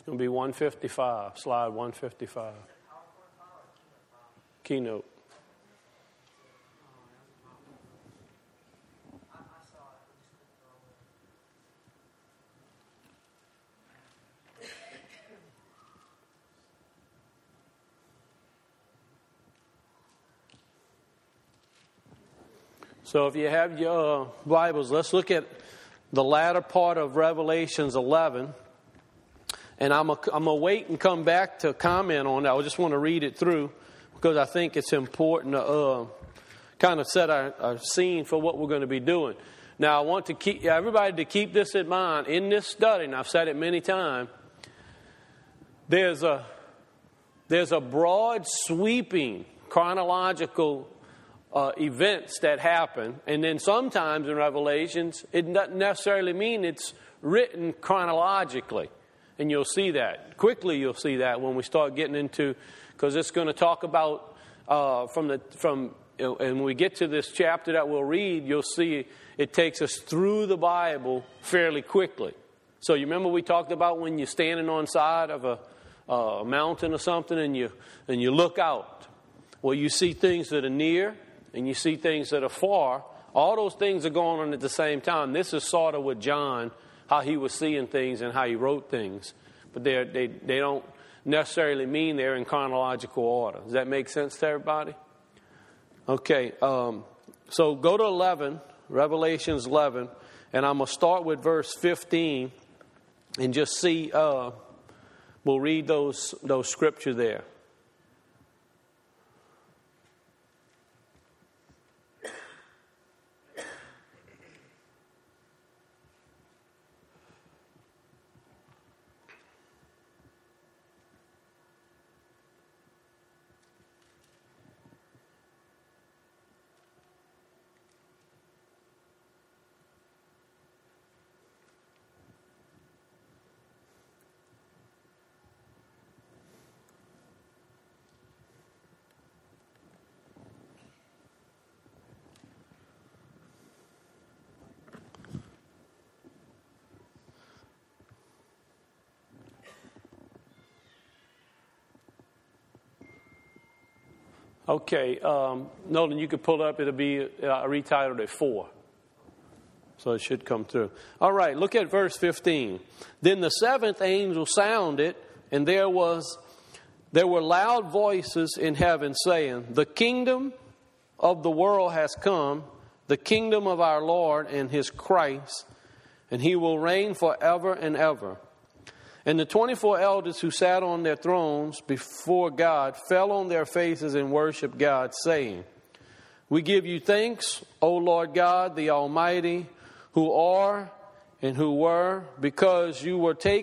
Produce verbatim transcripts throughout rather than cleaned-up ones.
It'll be one fifty-five, slide one fifty-five. Keynote. So if you have your Bibles, let's look at the latter part of Revelations eleven. And I'm going to wait and come back to comment on it. I just want to read it through because I think it's important to uh, kind of set our, our scene for what we're going to be doing. Now, I want to keep everybody to keep this in mind. In this study, and I've said it many times, there's a, there's a broad, sweeping, chronological Uh, events that happen, and then sometimes in Revelations it doesn't necessarily mean it's written chronologically, and you'll see that quickly. You'll see that when we start getting into, because it's going to talk about uh, from the from you know, and when we get to this chapter that we'll read, you'll see it takes us through the Bible fairly quickly. So you remember we talked about when you're standing on side of a, uh, a mountain or something, and you and you look out. Well, you see things that are near. And you see things that are far. All those things are going on at the same time. This is sort of with John, how he was seeing things and how he wrote things. But they they they don't necessarily mean they're in chronological order. Does that make sense to everybody? Okay, um, so go to eleven, Revelations eleven, and I'm going to start with verse fifteen and just see, uh, we'll read those those scripture there. Okay, um, Nolan, you could pull it up. It'll be uh, retitled at four. So it should come through. All right, look at verse fifteen. Then the seventh angel sounded, and there was there were loud voices in heaven saying, "The kingdom of the world has come, the kingdom of our Lord and his Christ, and he will reign forever and ever." And the twenty-four elders who sat on their thrones before God fell on their faces and worshiped God, saying, "We give you thanks, O Lord God, the Almighty, who are and who were, because you were take,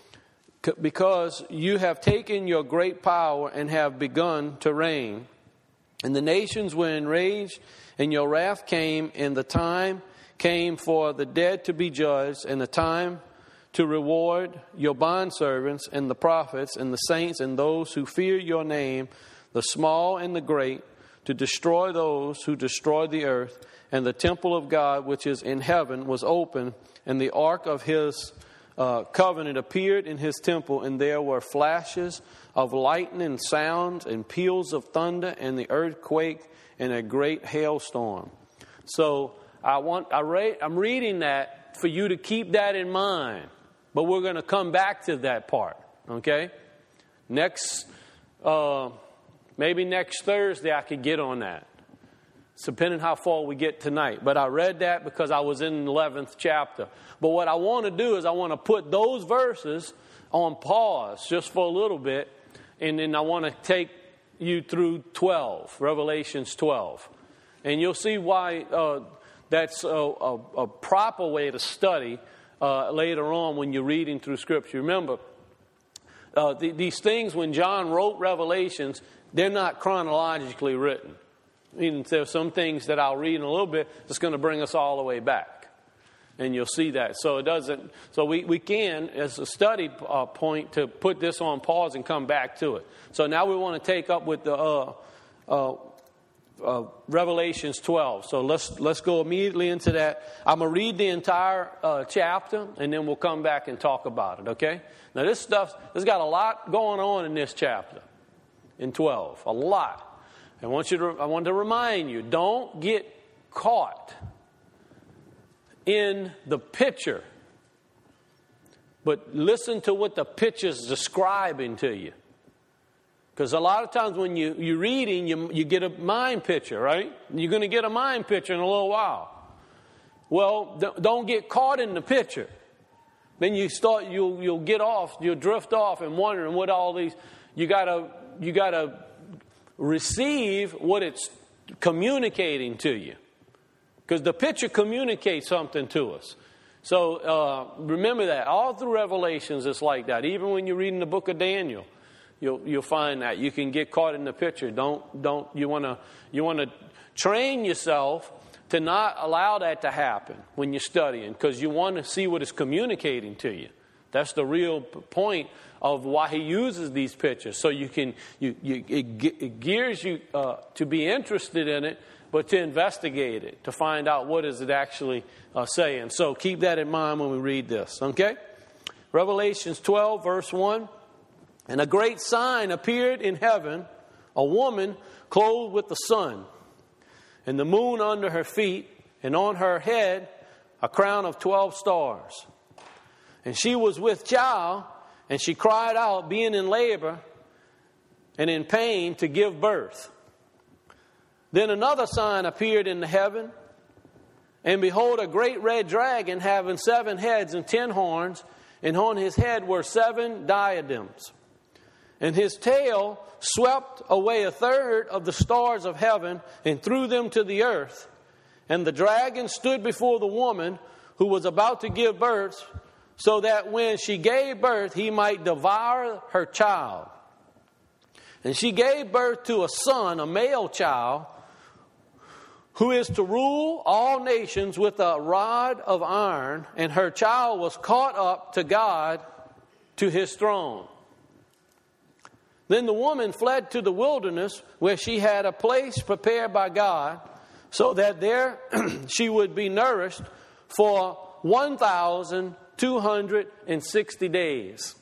because you have taken your great power and have begun to reign. And the nations were enraged, and your wrath came, and the time came for the dead to be judged, and the time to reward your bondservants and the prophets and the saints and those who fear your name, the small and the great, to destroy those who destroy the earth. And the temple of God, which is in heaven, was open, and the ark of his uh, covenant appeared in his temple, and there were flashes of lightning, sounds, and peals of thunder, and the earthquake, and a great hailstorm." So I want I re- I'm reading that for you to keep that in mind. But we're going to come back to that part, okay? Next, uh, maybe next Thursday I could get on that. It's depending how far we get tonight. But I read that because I was in the eleventh chapter. But what I want to do is I want to put those verses on pause just for a little bit. And then I want to take you through twelve, Revelations twelve. And you'll see why uh, that's a, a, a proper way to study Uh, later on when you're reading through Scripture. Remember, uh, the, these things, when John wrote Revelations, they're not chronologically written. I mean, there's some things that I'll read in a little bit that's going to bring us all the way back. And you'll see that. So it doesn't. So we, we can, as a study uh, point, to put this on pause and come back to it. So now we want to take up with the uh, uh, uh, Revelations twelve. So let's let's go immediately into that. I'm going to read the entire uh, chapter, and then we'll come back and talk about it, okay? Now, this stuff, there's got a lot going on in this chapter, in twelve, a lot. I want you to, I want to remind you, don't get caught in the picture, but listen to what the picture's describing to you. Because a lot of times when you, you're reading, you, you get a mind picture, right? You're going to get a mind picture in a little while. Well, don't get caught in the picture. Then you start, you'll, you'll get off, you'll drift off and wondering what all these, you gotta, you gotta receive what it's communicating to you. Because the picture communicates something to us. So uh, remember that. All through Revelations it's like that. Even when you're reading the book of Daniel, you'll you'll find that. You can get caught in the picture. Don't don't you wanna you wanna train yourself to not allow that to happen when you're studying, because you want to see what it's communicating to you. That's the real point of why he uses these pictures. So you can you, you it, it gears you uh, to be interested in it, but to investigate it, to find out what is it actually uh, saying. So keep that in mind when we read this, okay? Revelations twelve, verse one. And a great sign appeared in heaven, a woman clothed with the sun, and the moon under her feet, and on her head a crown of twelve stars. And she was with child, and she cried out, being in labor and in pain, to give birth. Then another sign appeared in the heaven, and behold, a great red dragon having seven heads and ten horns, and on his head were seven diadems. And his tail swept away a third of the stars of heaven and threw them to the earth. And the dragon stood before the woman who was about to give birth, so that when she gave birth, he might devour her child. And she gave birth to a son, a male child, who is to rule all nations with a rod of iron, and her child was caught up to God, to his throne. Then the woman fled to the wilderness, where she had a place prepared by God, so that there she would be nourished for one thousand two hundred sixty days.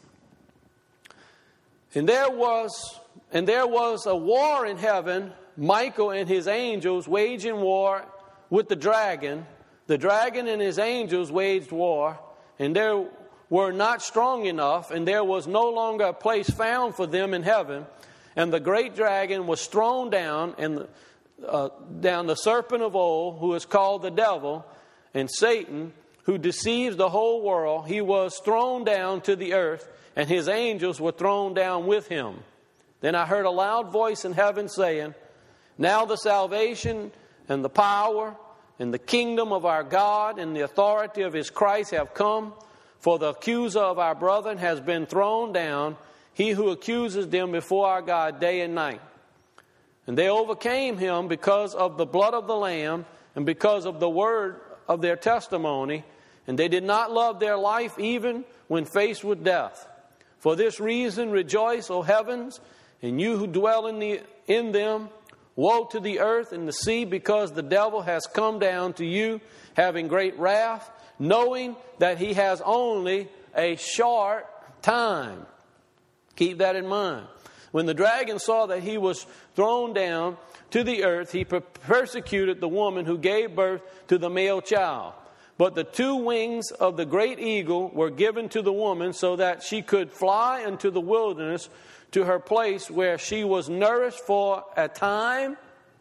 And there was and there was a war in heaven, Michael and his angels waging war with the dragon. The dragon and his angels waged war, and there were not strong enough, and there was no longer a place found for them in heaven. And the great dragon was thrown down, and uh, down the serpent of old, who is called the devil and Satan, who deceives the whole world. He was thrown down to the earth, and his angels were thrown down with him. Then I heard a loud voice in heaven saying, now the salvation and the power and the kingdom of our God and the authority of his Christ have come. For the accuser of our brethren has been thrown down, he who accuses them before our God day and night. And they overcame him because of the blood of the Lamb and because of the word of their testimony. And they did not love their life even when faced with death. For this reason rejoice, O heavens, and you who dwell in, the, in them. Woe to the earth and the sea, because the devil has come down to you, having great wrath, knowing that he has only a short time. Keep that in mind. When the dragon saw that he was thrown down to the earth, he persecuted the woman who gave birth to the male child. But the two wings of the great eagle were given to the woman, so that she could fly into the wilderness to her place, where she was nourished for a time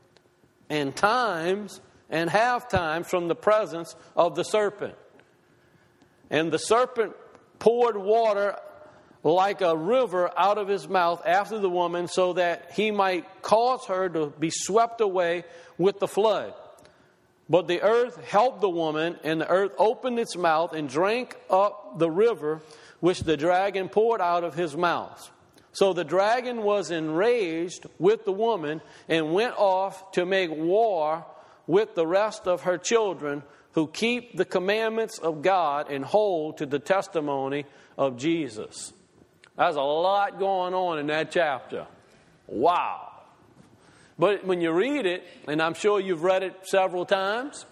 and times and half times from the presence of the serpent. And the serpent poured water like a river out of his mouth after the woman, so that he might cause her to be swept away with the flood. But the earth helped the woman, and the earth opened its mouth and drank up the river which the dragon poured out of his mouth. So the dragon was enraged with the woman and went off to make war with the rest of her children, who keep the commandments of God and hold to the testimony of Jesus. There's a lot going on in that chapter. Wow. But when you read it, and I'm sure you've read it several times,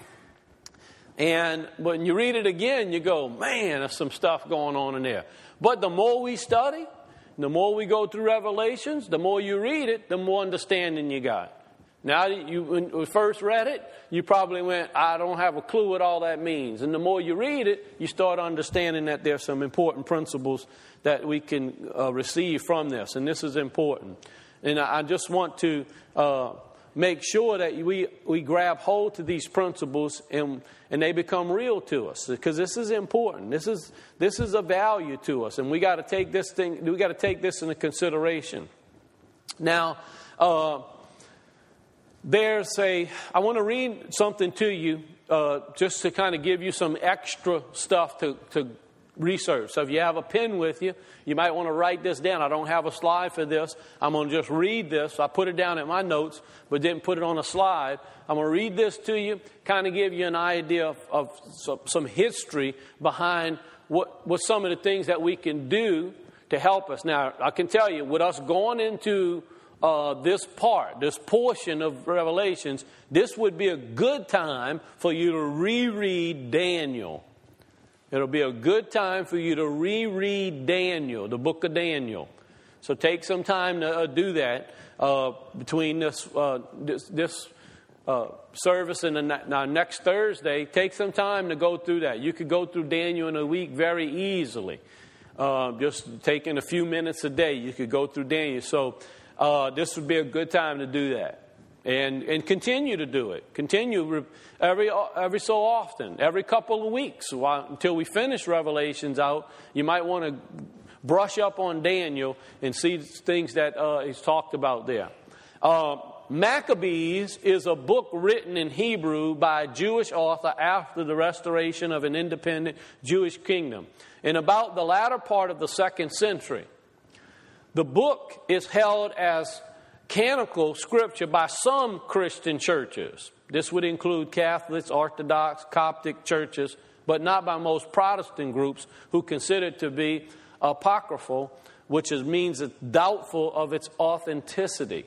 and when you read it again, you go, man, there's some stuff going on in there. But the more we study, the more we go through Revelations, the more you read it, the more understanding you got. Now, you, when you first read it, you probably went, I don't have a clue what all that means. And the more you read it, you start understanding that there's some important principles that we can uh, receive from this. And this is important. And I, I just want to uh, make sure that we, we grab hold to these principles and, and they become real to us. Because this is important. This is, this is a value to us. And we got to take this thing, we got to take this into consideration. Now, uh, There's a, I want to read something to you uh, just to kind of give you some extra stuff to, to research. So if you have a pen with you, you might want to write this down. I don't have a slide for this. I'm going to just read this. I put it down in my notes, but didn't put it on a slide. I'm going to read this to you, kind of give you an idea of, of some, some history behind what, what some of the things that we can do to help us. Now, I can tell you, with us going into Uh, this part, this portion of Revelations, this would be a good time for you to reread Daniel. It'll be a good time for you to reread Daniel, the book of Daniel. So take some time to uh, do that uh, between this uh, this, this uh, service and the ne- now next Thursday. Take some time to go through that. You could go through Daniel in a week very easily. Uh, just taking a few minutes a day, you could go through Daniel. So Uh, this would be a good time to do that, and and continue to do it. Continue every every so often, every couple of weeks, while, until we finish Revelations out. You might want to brush up on Daniel and see things that uh, he's talked about there. Uh, Maccabees is a book written in Hebrew by a Jewish author after the restoration of an independent Jewish kingdom, in about the latter part of the second century. The book is held as canonical scripture by some Christian churches. This would include Catholics, Orthodox, Coptic churches, but not by most Protestant groups who consider it to be apocryphal, which is, means it's doubtful of its authenticity.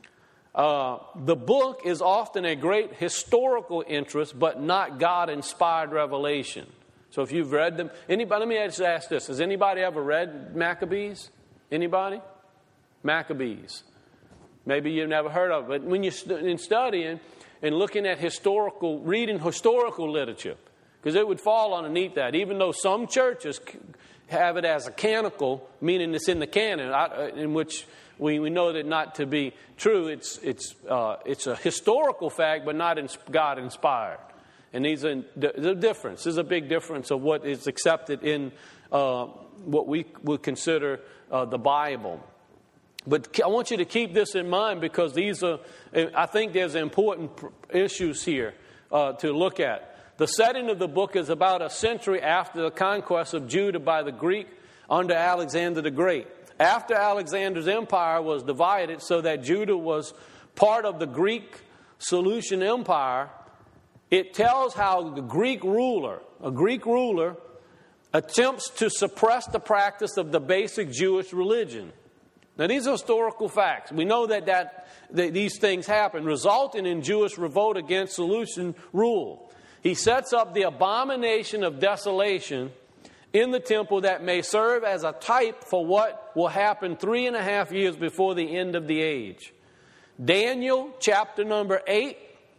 Uh, the book is often a great historical interest, but not God-inspired revelation. So if you've read them, anybody, let me just ask this. Has anybody ever read Maccabees? Anybody? Maccabees. Maybe you've never heard of it. But when you're in studying and looking at historical, reading historical literature, because it would fall underneath that, even though some churches have it as a canonical, meaning it's in the canon, in which we, we know that not to be true. It's it's uh, it's a historical fact, but not God inspired. And these are the difference. There's a big difference of what is accepted in uh, what we would consider Uh, the Bible. But I want you to keep this in mind, because these are, I think there's important issues here uh, to look at. The setting of the book is about a century after the conquest of Judah by the Greek under Alexander the Great. After Alexander's empire was divided so that Judah was part of the Greek Seleucid Empire, it tells how the Greek ruler, a Greek ruler, attempts to suppress the practice of the basic Jewish religion. Now, these are historical facts. We know that, that, that these things happen, resulting in Jewish revolt against Seleucid rule. He sets up the abomination of desolation in the temple that may serve as a type for what will happen three and a half years before the end of the age. Daniel chapter number eight.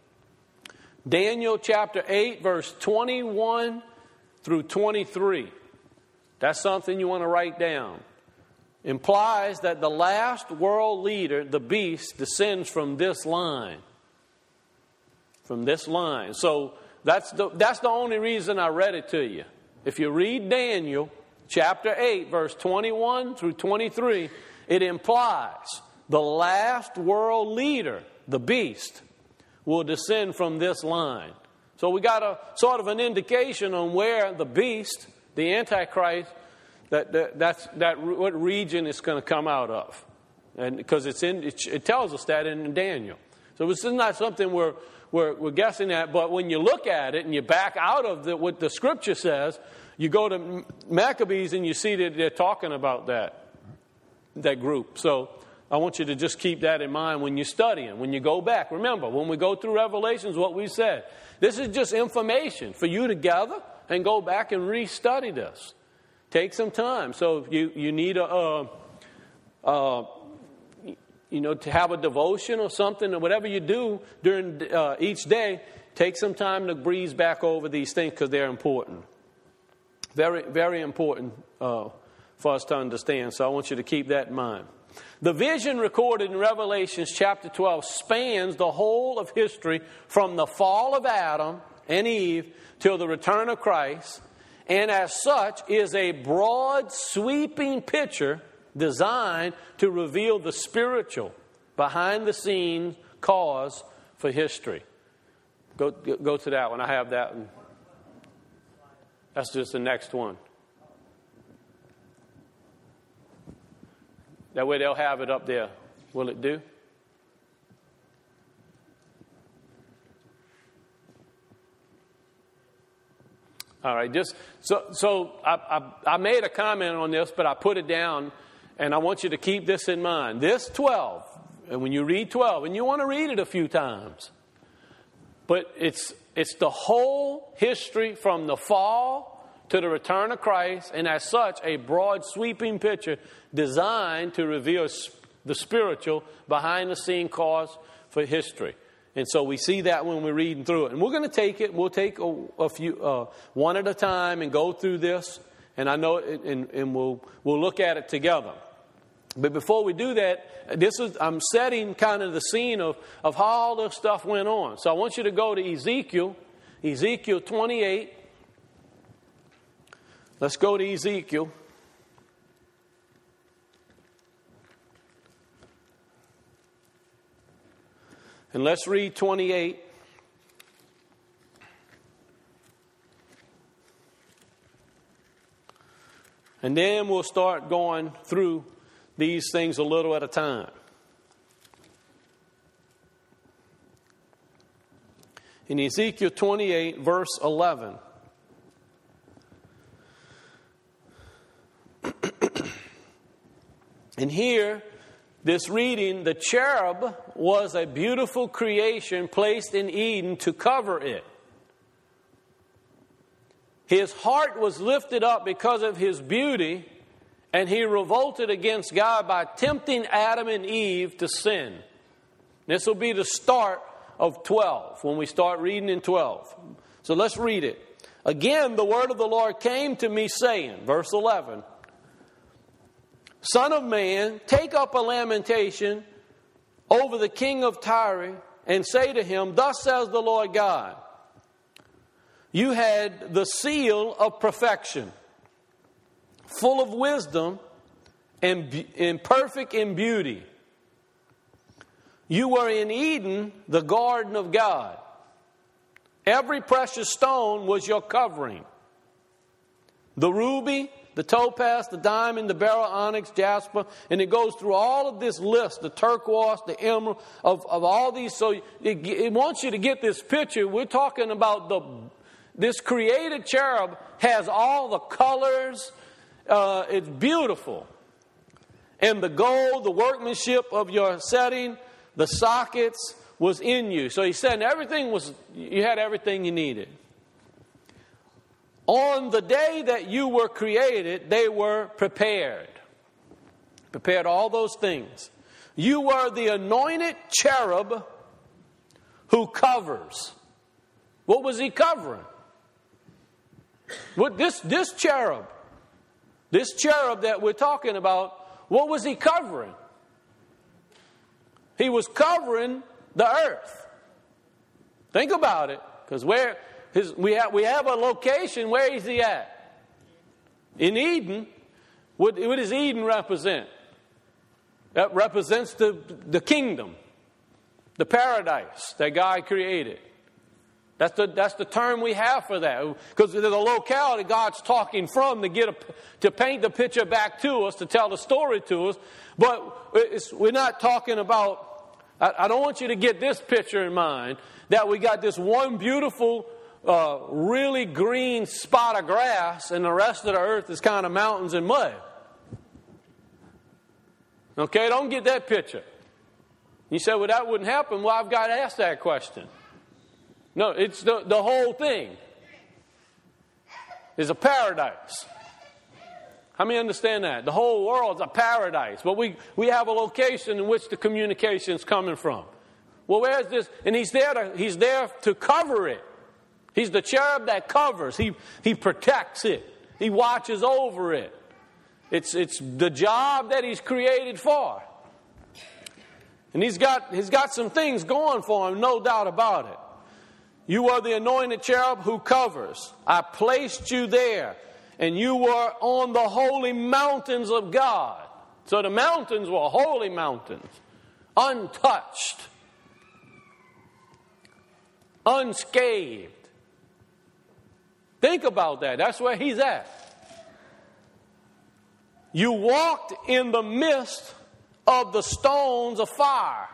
Daniel chapter eight, verse twenty-one through twenty-three. That's something you want to write down. Implies that the last world leader, the beast, descends from this line. From this line. So that's the, that's the only reason I read it to you. If you read Daniel chapter eight, verse twenty-one through twenty-three, it implies the last world leader, the beast, will descend from this line. So we got a sort of an indication on where the beast, the Antichrist, that, that that's that what region it's going to come out of, and because it's in it, it tells us that in Daniel. So this is not something we're we're, we're guessing at. But when you look at it and you back out of the, what the Scripture says, you go to Maccabees and you see that they're talking about that that group. So I want you to just keep that in mind when you're studying, when you go back. Remember, when we go through Revelations, what we said. This is just information for you to gather and go back and re-study this. Take some time. So if you, you need a, uh, uh, you know, to have a devotion or something, or whatever you do during uh, each day, take some time to breeze back over these things because they're important. Very, very important uh, for us to understand. So I want you to keep that in mind. The vision recorded in Revelation chapter twelve spans the whole of history from the fall of Adam and Eve till the return of Christ, and as such is a broad, sweeping picture designed to reveal the spiritual, behind-the-scenes cause for history. Go, go to that one. I have that one. That's just the next one. That way they'll have it up there. Will it do? All right. Just so so I, I, I made a comment on this, but I put it down, and I want you to keep this in mind. This twelve, and when you read twelve, and you want to read it a few times, but it's it's the whole history from the fall to the return of Christ, and as such, a broad, sweeping picture designed to reveal the spiritual, behind-the-scene cause for history. And so we see that when we're reading through it. And we're going to take it, we'll take a, a few, uh, one at a time and go through this. And I know, it, and, and we'll we'll look at it together. But before we do that, this is I'm setting kind of the scene of, of how all this stuff went on. So I want you to go to Ezekiel, Ezekiel twenty-eight. Let's go to Ezekiel. And let's read twenty-eight. And then we'll start going through these things a little at a time. In Ezekiel twenty-eight, verse eleven. And here, this reading, the cherub was a beautiful creation placed in Eden to cover it. His heart was lifted up because of his beauty, and he revolted against God by tempting Adam and Eve to sin. This will be the start of twelve, when we start reading in twelve. So let's read it. Again, the word of the Lord came to me saying, verse eleven, Son of man, take up a lamentation over the king of Tyre and say to him, Thus says the Lord God, you had the seal of perfection, full of wisdom and, and perfect in beauty. You were in Eden, the garden of God. Every precious stone was your covering. The ruby, the topaz, the diamond, the beryl, onyx, jasper, and it goes through all of this list, the turquoise, the emerald, of, of all these. So it, it wants you to get this picture. We're talking about the this created cherub has all the colors. Uh, it's beautiful. And the gold, the workmanship of your setting, the sockets was in you. So he said everything was, you had everything you needed. On the day that you were created, they were prepared. Prepared all those things. You were the anointed cherub who covers. What was he covering? What this this cherub, this cherub that we're talking about, what was he covering? He was covering the earth. Think about it, because where his we have we have a location. Where is he at? In Eden. What, what does Eden represent? That represents the the kingdom, the paradise that God created. That's the that's the term we have for that, because there's a locality God's talking from to get a, to paint the picture back to us, to tell the story to us. But it's, we're not talking about. I, I don't want you to get this picture in mind that we got this one beautiful, uh, really green spot of grass, and the rest of the earth is kind of mountains and mud. Okay, don't get that picture. You say, well, that wouldn't happen. Well, I've got to ask that question. No, it's the, the whole thing is a paradise. How many understand that? The whole world's a paradise. But we, we have a location in which the communication is coming from. Well, where's this? And he's there to, he's there to cover it. He's the cherub that covers. He, he protects it. He watches over it. It's, it's the job that he's created for. And he's got, he's got some things going for him, no doubt about it. You are the anointed cherub who covers. I placed you there. And you were on the holy mountains of God. So the mountains were holy mountains. Untouched. Unscathed. Think about that. That's where he's at. You walked in the midst of the stones of fire.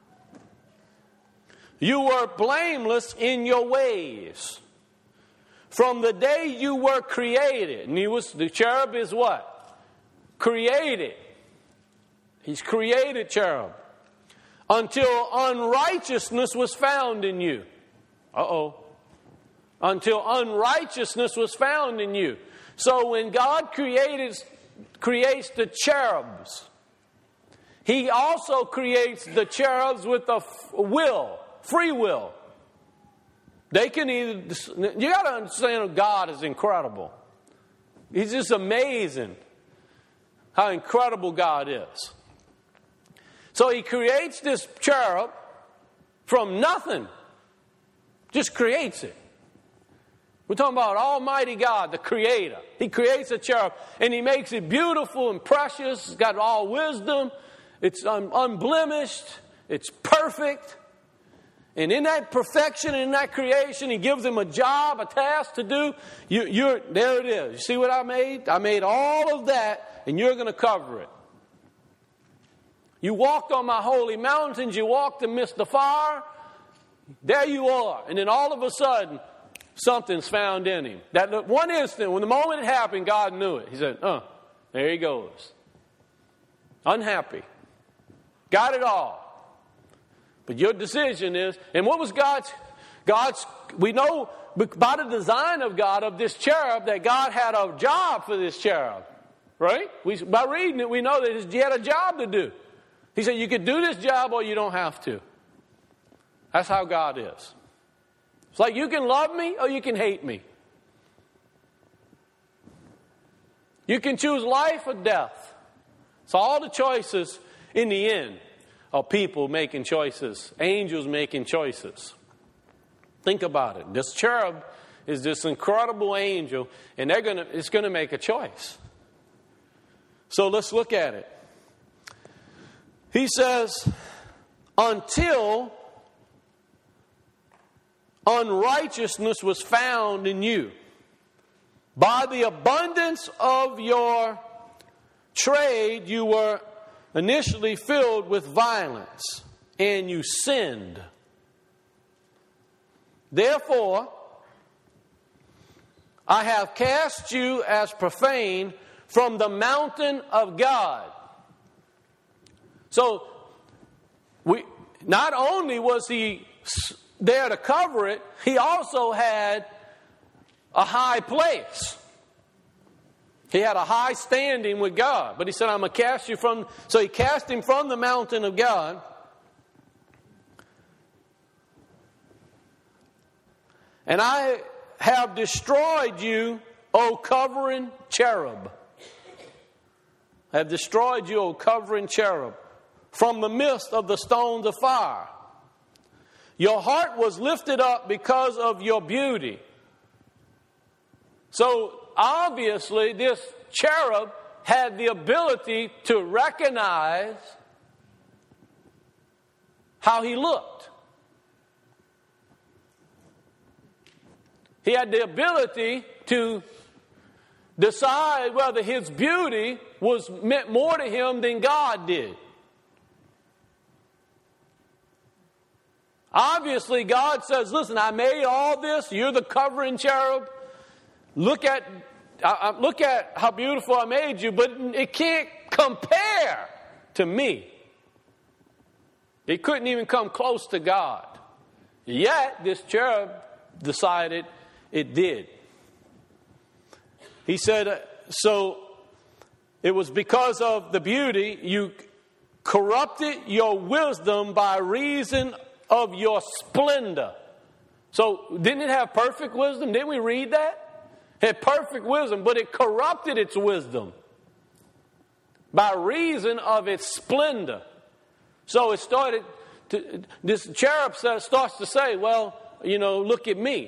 You were blameless in your ways. From the day you were created, and he was, the cherub is what? Created. He's created cherub. Until unrighteousness was found in you. Uh-oh. Until unrighteousness was found in you. So when God created, creates the cherubs, he also creates the cherubs with a will, free will. They can either, you got to understand God is incredible. He's just amazing how incredible God is. So he creates this cherub from nothing. Just creates it. We're talking about Almighty God, the Creator. He creates a cherub and he makes it beautiful and precious. It's got all wisdom. It's un- unblemished. It's perfect. And in that perfection, in that creation, he gives him a job, a task to do. You, you're, there it is. You see what I made? I made all of that, and you're going to cover it. You walked on my holy mountains. You walked amidst the fire. There you are. And then all of a sudden, something's found in him. That one instant, when the moment it happened, God knew it. He said, oh, there he goes. Unhappy. Got it all. But your decision is, and what was God's, God's, we know by the design of God, of this cherub, that God had a job for this cherub. Right? We, by reading it, we know that he had a job to do. He said, you could do this job or you don't have to. That's how God is. It's like you can love me or you can hate me. You can choose life or death. So all the choices in the end are people making choices, angels making choices. Think about it. This cherub is this incredible angel, and they're gonna, it's going to make a choice. So let's look at it. He says, until unrighteousness was found in you, by the abundance of your trade you were initially filled with violence, and you sinned. Therefore, I have cast you as profane from the mountain of God. So, we not only was he there to cover it, he also had a high place. He had a high standing with God. But he said, I'm going to cast you from... So he cast him from the mountain of God. And I have destroyed you, O covering cherub. I have destroyed you, O covering cherub, from the midst of the stones of fire. Your heart was lifted up because of your beauty. So, obviously, this cherub had the ability to recognize how he looked. He had the ability to decide whether his beauty was meant more to him than God did. Obviously, God says, listen, I made all this. You're the covering cherub. Look at, uh, look at how beautiful I made you, but it can't compare to me. It couldn't even come close to God. Yet, this cherub decided it did. He said, uh, so it was because of the beauty you corrupted your wisdom by reason of your splendor. So didn't it have perfect wisdom? Didn't we read that? It had perfect wisdom, but it corrupted its wisdom by reason of its splendor. So it started to, this cherub starts to say, well, you know, look at me.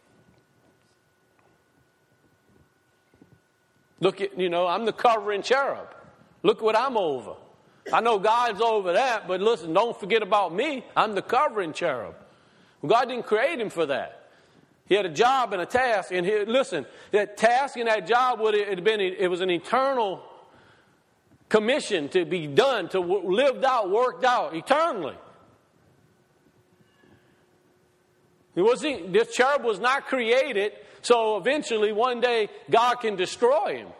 Look at, you know, I'm the covering cherub. Look what I'm over. I know God's over that, but listen, don't forget about me. I'm the covering cherub. Well, God didn't create him for that. He had a job and a task, and he, listen, that task and that job would have been, it was an eternal commission to be done, to lived out, worked out eternally. It wasn't, this cherub was not created so eventually one day God can destroy him.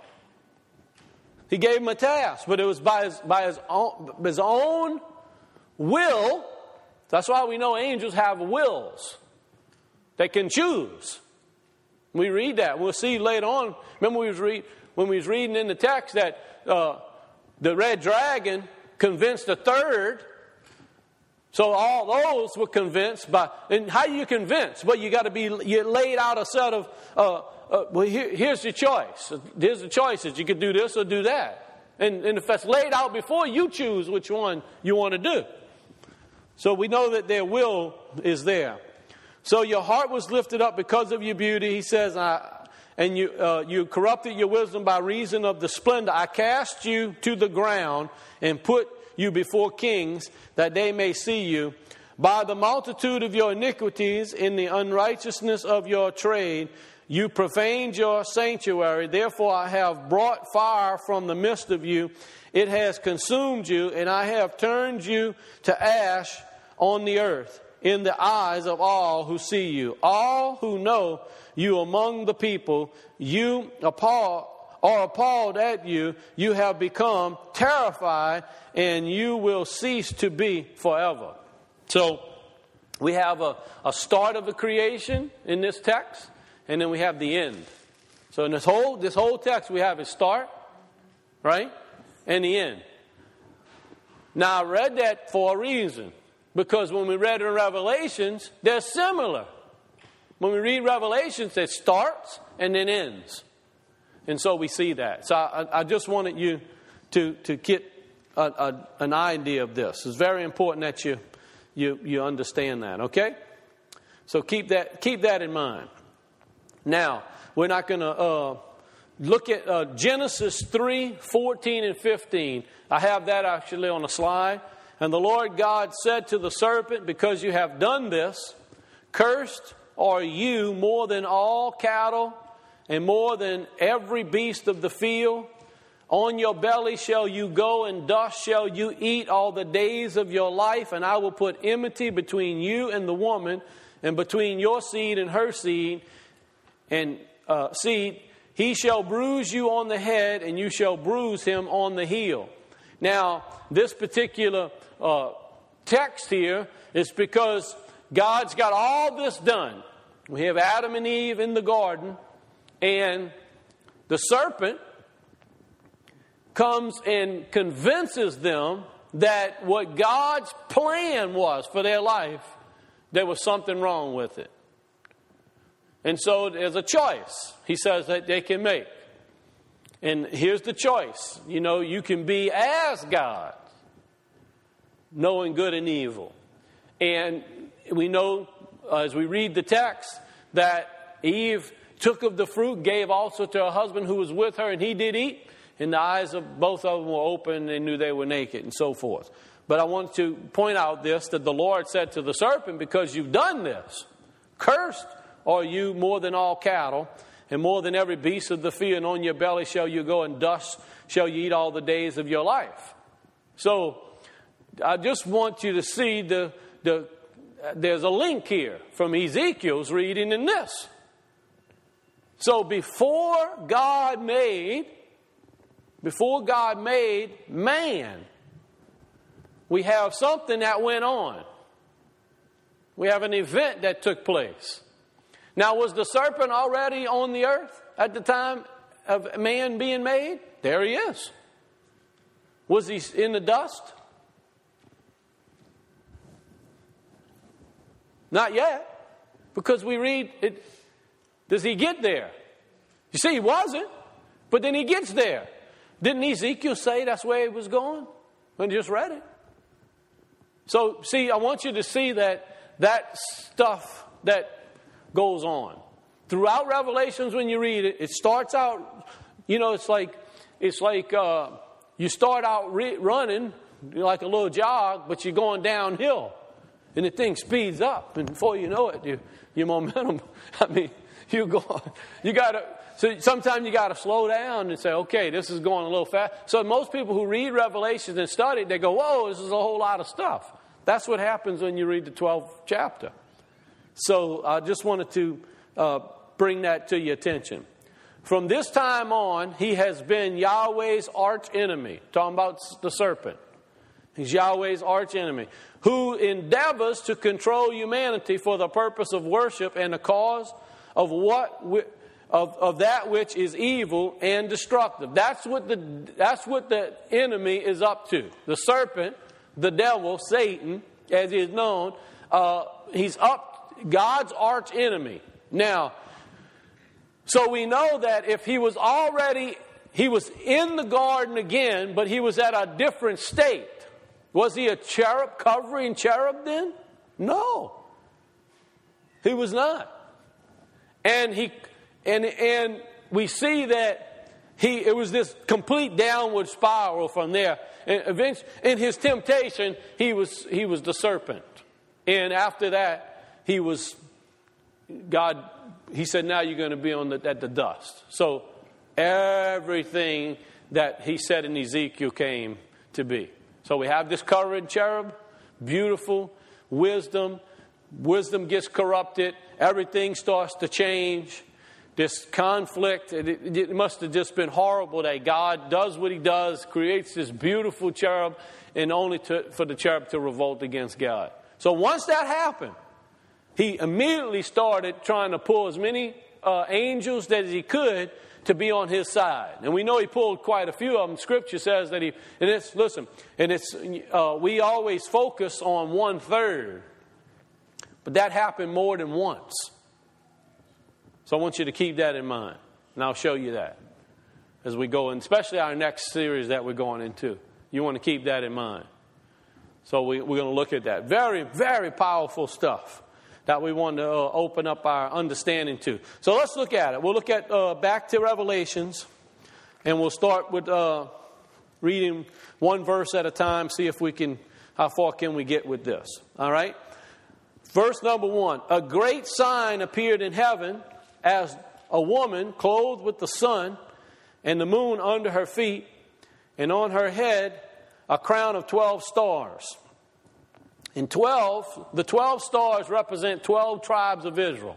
He gave him a task, but it was by his, by his own, his own will. That's why we know angels have wills. They can choose. We read that. We'll see later on. Remember we was read, when we was reading in the text that uh, the red dragon convinced a third. So all those were convinced by, and how do you convince? Well, you got to be, you laid out a set of, uh, uh, well, here, here's your choice. Here's the choices. You could do this or do that. And, and if that's laid out before, you choose which one you want to do. So we know that their will is there. So your heart was lifted up because of your beauty. He says, I, and you, uh, you corrupted your wisdom by reason of the splendor. I cast you to the ground and put you before kings, that they may see you. By the multitude of your iniquities, in the unrighteousness of your trade, you profaned your sanctuary. Therefore I have brought fire from the midst of you. It has consumed you, and I have turned you to ash on the earth, in the eyes of all who see you. All who know you among the people, you appall, are appalled at you. You have become terrified, and you will cease to be forever. So we have a, a start of the creation in this text, and then we have the end. So in this whole this whole text we have a start, right, and the end. Now I read that for a reason, because when we read in Revelations, they're similar. When we read Revelations, it starts and then ends. And so we see that. So I, I just wanted you to, to get a, a, an idea of this. It's very important that you, you, you understand that, okay? So keep that, keep that in mind. Now, we're not going to uh, look at uh, Genesis three, fourteen and fifteen. I have that actually on a slide. And the Lord God said to the serpent, because you have done this, cursed are you more than all cattle, and more than every beast of the field. On your belly shall you go, and dust shall you eat all the days of your life. And I will put enmity between you and the woman, and between your seed and her seed. And uh, seed, he shall bruise you on the head, and you shall bruise him on the heel. Now, this particular uh, text here is because God's got all this done. We have Adam and Eve in the garden. And the serpent comes and convinces them that what God's plan was for their life, there was something wrong with it. And so there's a choice, he says, that they can make. And here's the choice. You know, you can be as God, knowing good and evil. And we know, uh, as we read the text, that Eve took of the fruit, gave also to her husband who was with her, and he did eat. And the eyes of both of them were open, and knew they were naked, and so forth. But I want to point out this, that the Lord said to the serpent, because you've done this, cursed are you more than all cattle, and more than every beast of the field, and on your belly shall you go, and dust shall you eat all the days of your life. So I just want you to see the, the there's a link here from Ezekiel's reading in this. So before God made, before God made man, we have something that went on. We have an event that took place. Now, was the serpent already on the earth at the time of man being made? There he is. Was he in the dust? Not yet, because we read it. Does he get there? You see, he wasn't, but then he gets there. Didn't Ezekiel say that's where he was going when he just read it? So, see, I want you to see that that stuff that goes on throughout Revelations. When you read it, it starts out, you know, it's like it's like uh, you start out re- running like a little jog, but you're going downhill, and the thing speeds up, and before you know it, you, your momentum. I mean, you go, you got to. So sometimes you got to slow down and say, okay, this is going a little fast. So most people who read Revelations and study it, they go, whoa, this is a whole lot of stuff. That's what happens when you read the twelfth chapter. So I just wanted to uh, bring that to your attention. From this time on, he has been Yahweh's arch enemy. Talking about the serpent. He's Yahweh's arch enemy, who endeavors to control humanity for the purpose of worship and the cause of what we, of, of that which is evil and destructive. That's what the that's what the enemy is up to. The serpent, the devil, Satan, as he is known, uh, he's up God's arch enemy. Now, so we know that if he was already, he was in the garden again, but he was at a different state. Was he a cherub, covering cherub then? No. He was not. And he and and we see that he it was this complete downward spiral from there. And eventually, in his temptation, he was he was the serpent. And after that, he was God. He said, "Now you're going to be on the, at the dust." So everything that he said in Ezekiel came to be. So we have this covered cherub, beautiful wisdom. Wisdom gets corrupted. Everything starts to change. This conflict, it, it must have just been horrible that God does what he does, creates this beautiful cherub, and only to, for the cherub to revolt against God. So once that happened, he immediately started trying to pull as many uh, angels as he could to be on his side. And we know he pulled quite a few of them. Scripture says that he, and it's, listen, and it's, uh, we always focus on one third, but that happened more than once. So I want you to keep that in mind. And I'll show you that as we go, and especially our next series that we're going into. You want to keep that in mind. So we, we're going to look at that. Very, very powerful stuff that we want to uh, open up our understanding to. So let's look at it. We'll look at uh, back to Revelations, and we'll start with uh, reading one verse at a time, see if we can, how far can we get with this. All right? Verse number one. A great sign appeared in heaven, as a woman clothed with the sun and the moon under her feet, and on her head a crown of twelve stars. And twelve, the twelve stars represent twelve tribes of Israel.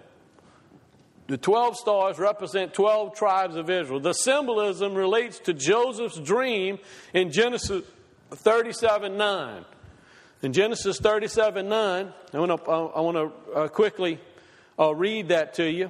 The twelve stars represent twelve tribes of Israel. The symbolism relates to Joseph's dream in Genesis thirty-seven nine. In Genesis thirty-seven nine, I want to I want to uh, quickly uh, read that to you.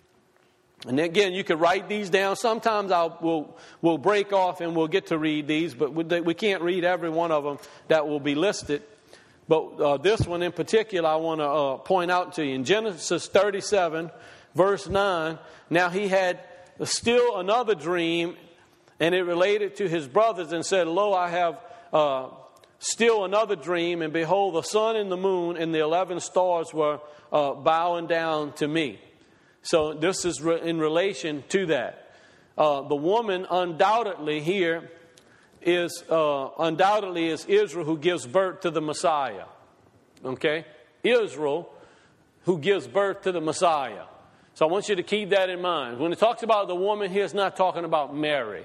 And again, you could write these down. Sometimes I'll we'll we'll break off and we'll get to read these, but we, we can't read every one of them that will be listed. But uh, this one in particular, I want to uh, point out to you. In Genesis thirty-seven, verse nine, now he had still another dream, and it related to his brothers, and said, "Lo, I have uh, still another dream, and behold, the sun and the moon and the eleven stars were uh, bowing down to me." So this is re- in relation to that. Uh, the woman undoubtedly here is uh, undoubtedly is Israel, who gives birth to the Messiah. Okay? Israel who gives birth to the Messiah. So I want you to keep that in mind. When it talks about the woman here, it's not talking about Mary.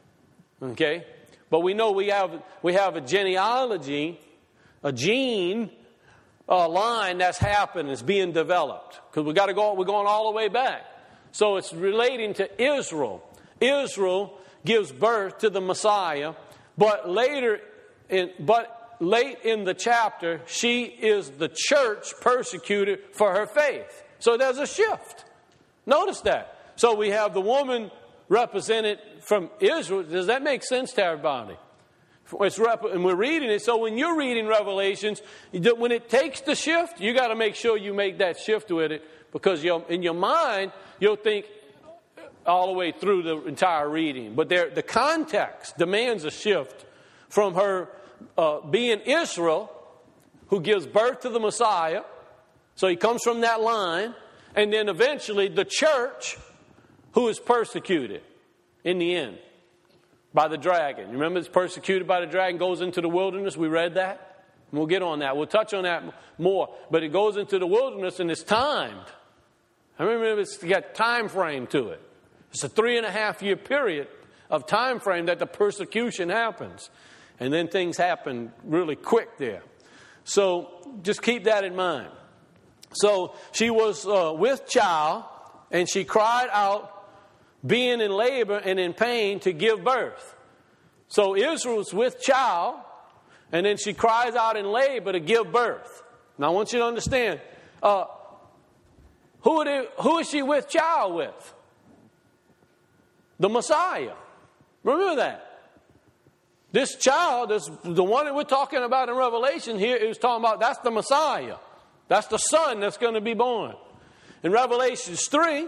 Okay? But we know we have we have a genealogy, a gene uh, line that's happened, is being developed. Because we got to go, we're going all the way back. So it's relating to Israel. Israel gives birth to the Messiah, but later, in, but late in the chapter, she is the church persecuted for her faith. So there's a shift. Notice that. So we have the woman represented from Israel. Does that make sense to everybody? It's rep- and we're reading it. So when you're reading Revelations, when it takes the shift, you got to make sure you make that shift with it, because you'll, in your mind, you'll think all the way through the entire reading. But there, the context demands a shift from her uh, being Israel, who gives birth to the Messiah. So he comes from that line. And then eventually the church, who is persecuted in the end by the dragon. You remember, it's persecuted by the dragon, goes into the wilderness. We read that. And we'll get on that. We'll touch on that more. But it goes into the wilderness and it's timed. I remember it's got time frame to it. It's a three and a half year period of time frame that the persecution happens. And then things happen really quick there. So just keep that in mind. So she was uh, with child, and she cried out, being in labor and in pain, to give birth. So Israel's with child, and then she cries out in labor to give birth. Now I want you to understand, uh, who, they, who is she with child with? The Messiah. Remember that. This child, this, the one that we're talking about in Revelation here, is talking about, that's the Messiah. That's the son that's going to be born. In Revelation three,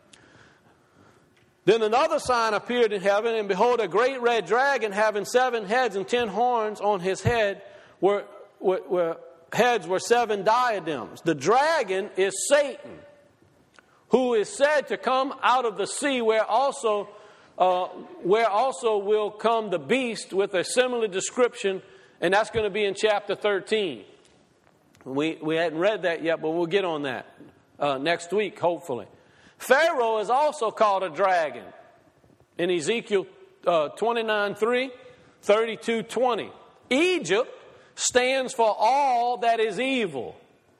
then another sign appeared in heaven, and behold, a great red dragon having seven heads and ten horns on his head, were, were, were heads were seven diadems. The dragon is Satan, who is said to come out of the sea, where also uh, where also will come the beast with a similar description, and that's going to be in chapter thirteen. We we hadn't read that yet, but we'll get on that uh, next week, hopefully. Pharaoh is also called a dragon in Ezekiel uh, twenty-nine three, thirty-two twenty. Egypt stands for all that is evil,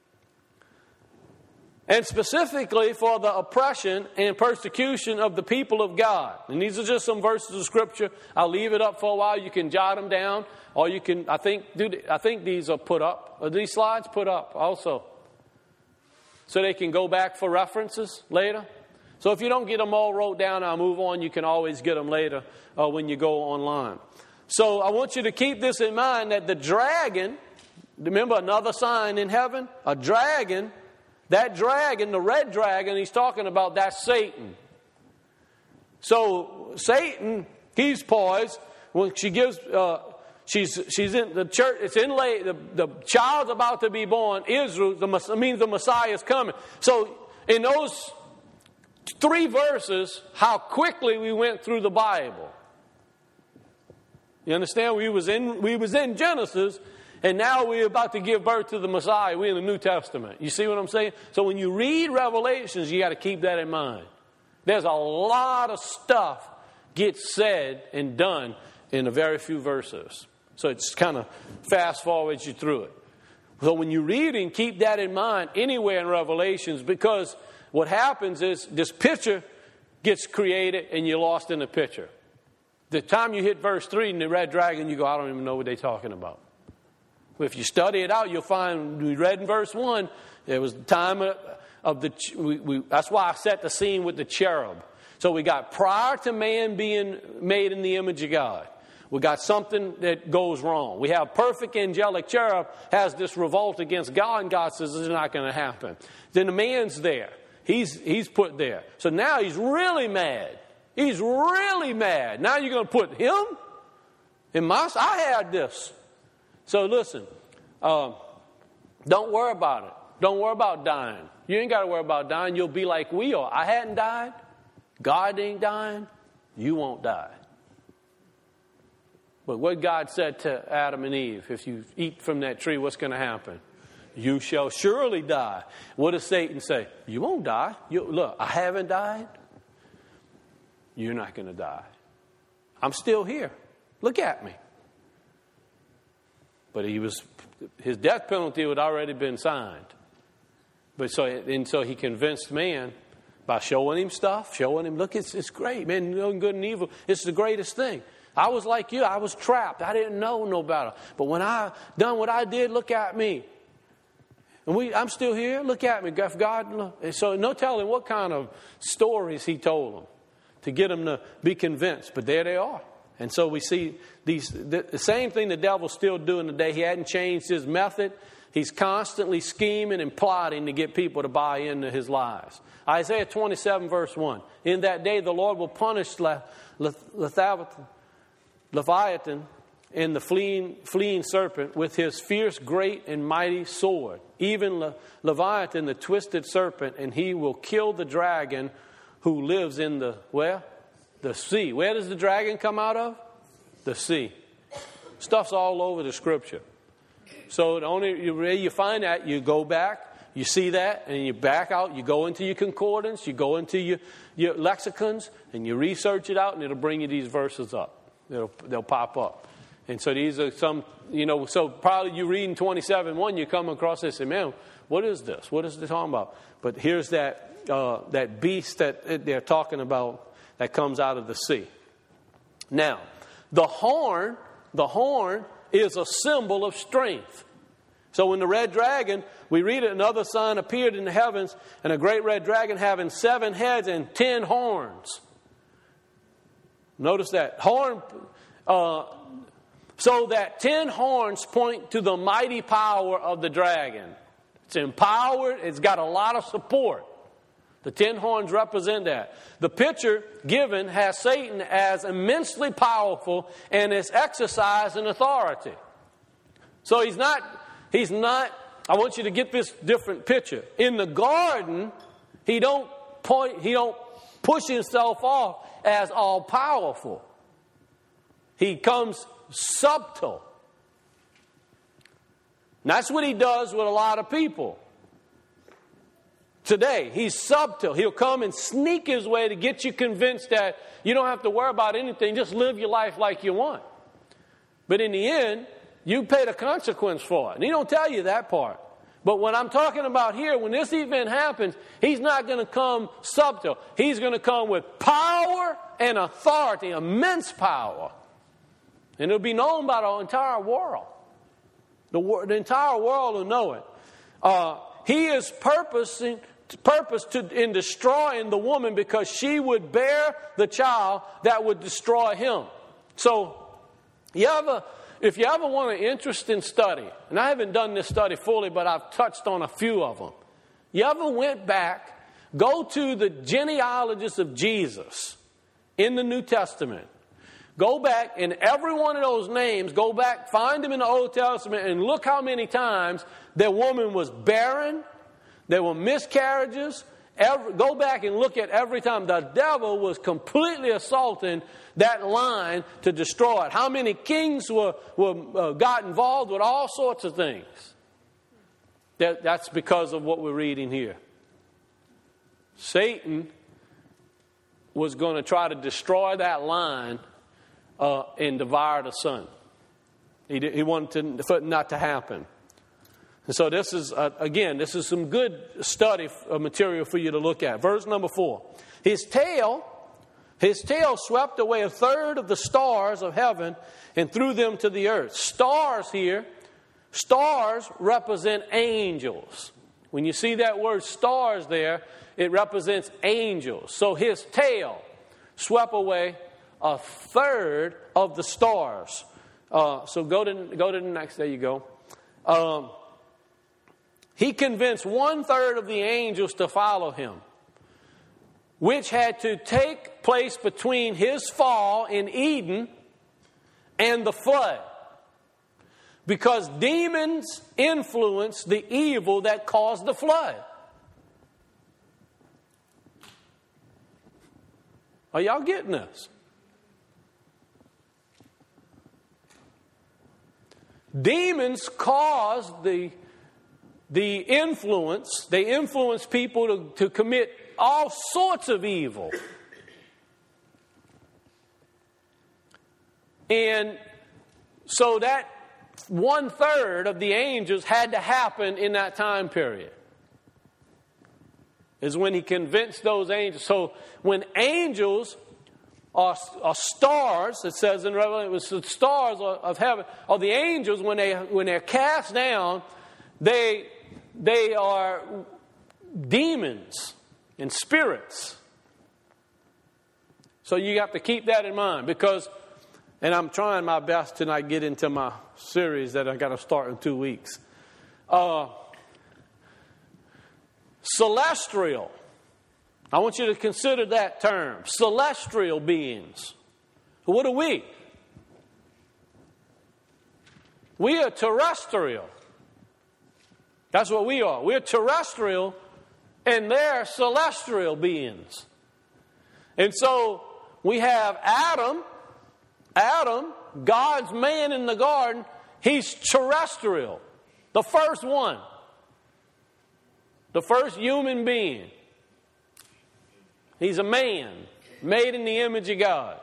and specifically for the oppression and persecution of the people of God. And these are just some verses of Scripture. I'll leave it up for a while. You can jot them down, or you can, I think, do. I think these are put up. Are these slides put up also? So they can go back for references later. So if you don't get them all wrote down, I'll move on. You can always get them later uh, when you go online. So I want you to keep this in mind, that the dragon, remember another sign in heaven? A dragon, that dragon, the red dragon he's talking about, that's Satan. So Satan, he's poised. When she gives... Uh, She's she's in the church. It's in late. The, the child's about to be born. Israel the, means the Messiah is coming. So in those three verses, how quickly we went through the Bible. You understand? We was in we was in Genesis, and now we're about to give birth to the Messiah. We're in the New Testament. You see what I'm saying? So when you read Revelations, you got to keep that in mind. There's a lot of stuff gets said and done in a very few verses. So it's kind of fast forwards you through it. So when you're reading, keep that in mind anywhere in Revelations, because what happens is this picture gets created and you're lost in the picture. The time you hit verse three and the red dragon, you go, I don't even know what they're talking about. But if you study it out, you'll find, we read in verse one, it was the time of, of the, we, we, that's why I set the scene with the cherub. So we got prior to man being made in the image of God. We got something that goes wrong. We have perfect angelic cherub has this revolt against God, and God says it's not going to happen. Then the man's there. He's he's put there. So now he's really mad. He's really mad. Now you're going to put him in my... I had this. So listen, um, don't worry about it. Don't worry about dying. You ain't got to worry about dying. You'll be like we are. I hadn't died. God ain't dying. You won't die. But what God said to Adam and Eve, if you eat from that tree, what's going to happen? You shall surely die. What does Satan say? You won't die. You, look, I haven't died. You're not going to die. I'm still here. Look at me. But he was, his death penalty had already been signed. But so, and so he convinced man by showing him stuff, showing him, look, it's, it's great, man, knowing good and evil. It's the greatest thing. I was like you. I was trapped. I didn't know no better. But when I done what I did, look at me. And we, I'm still here. Look at me. God, look. So no telling what kind of stories he told them to get them to be convinced. But there they are. And so we see these the, the same thing the devil's still doing today. He hadn't changed his method. He's constantly scheming and plotting to get people to buy into his lies. Isaiah twenty-seven, verse one. In that day the Lord will punish Le, Le, Le, Leviathan and the fleeing, fleeing serpent with his fierce, great, and mighty sword. Even Le, Leviathan, the twisted serpent, and he will kill the dragon who lives in the, where? The sea. Where does the dragon come out of? The sea. Stuff's all over the Scripture. So the only way you find that, you go back, you see that, and you back out, you go into your concordance, you go into your, your lexicons, and you research it out, and it'll bring you these verses up. It'll, they'll pop up. And so these are some, you know, so probably you read in twenty-seven one, you come across this and, man, what is this? What is they talking about? But here's that uh, that beast that they're talking about that comes out of the sea. Now, the horn, the horn is a symbol of strength. So when the red dragon, we read it, another sign appeared in the heavens, and a great red dragon having seven heads and ten horns. Notice that. Horn, uh, so that ten horns point to the mighty power of the dragon. It's empowered. It's got a lot of support. The ten horns represent that. The picture given has Satan as immensely powerful and is exercised in authority. So he's not, he's not, I want you to get this different picture. In the garden, he don't point, he don't push himself off as all powerful. He comes subtle. And that's what he does with a lot of people. Today, he's subtle. He'll come and sneak his way to get you convinced that you don't have to worry about anything. Just live your life like you want. But in the end, you pay the consequence for it. And he don't tell you that part. But what I'm talking about here, when this event happens, he's not going to come subtle. He's going to come with power and authority, immense power. And it'll be known by the entire world. The, the entire world will know it. Uh, he is purposing... purpose to, in destroying the woman because she would bear the child that would destroy him. So, you ever, if you ever want an interesting study, and I haven't done this study fully, but I've touched on a few of them. You ever went back, go to the genealogies of Jesus in the New Testament. Go back, and every one of those names, go back, find them in the Old Testament, and look how many times that woman was barren. There were miscarriages. Every, go back and look at every time the devil was completely assaulting that line to destroy it. How many kings were, were uh, got involved with all sorts of things? That, that's because of what we're reading here. Satan was going to try to destroy that line uh, and devour the son. He, he wanted to, for it not to happen. And so this is, uh, again, this is some good study uh, material for you to look at. Verse number four. His tail, his tail swept away a third of the stars of heaven and threw them to the earth. Stars here, stars represent angels. When you see that word stars there, it represents angels. So his tail swept away a third of the stars. Uh, so go to, go to the next, there you go. Um, He convinced one third of the angels to follow him, which had to take place between his fall in Eden and the flood. Because demons influence the evil that caused the flood. Are y'all getting this? Demons caused the The influence, they influence people to, to commit all sorts of evil. And so that one third of the angels had to happen in that time period. Is when he convinced those angels. So when angels are, are stars, it says in Revelation, it was the stars of heaven, or the angels, when, they, when they're cast down, they, they are demons and spirits. So you have to keep that in mind, because, and I'm trying my best to not get into my series that I got to start in two weeks. Uh, celestial. I want you to consider that term. Celestial beings. What are we? We are terrestrial. That's what we are. We're terrestrial, and they're celestial beings. And so we have Adam. Adam, God's man in the garden, he's terrestrial. The first one. The first human being. He's a man, made in the image of God.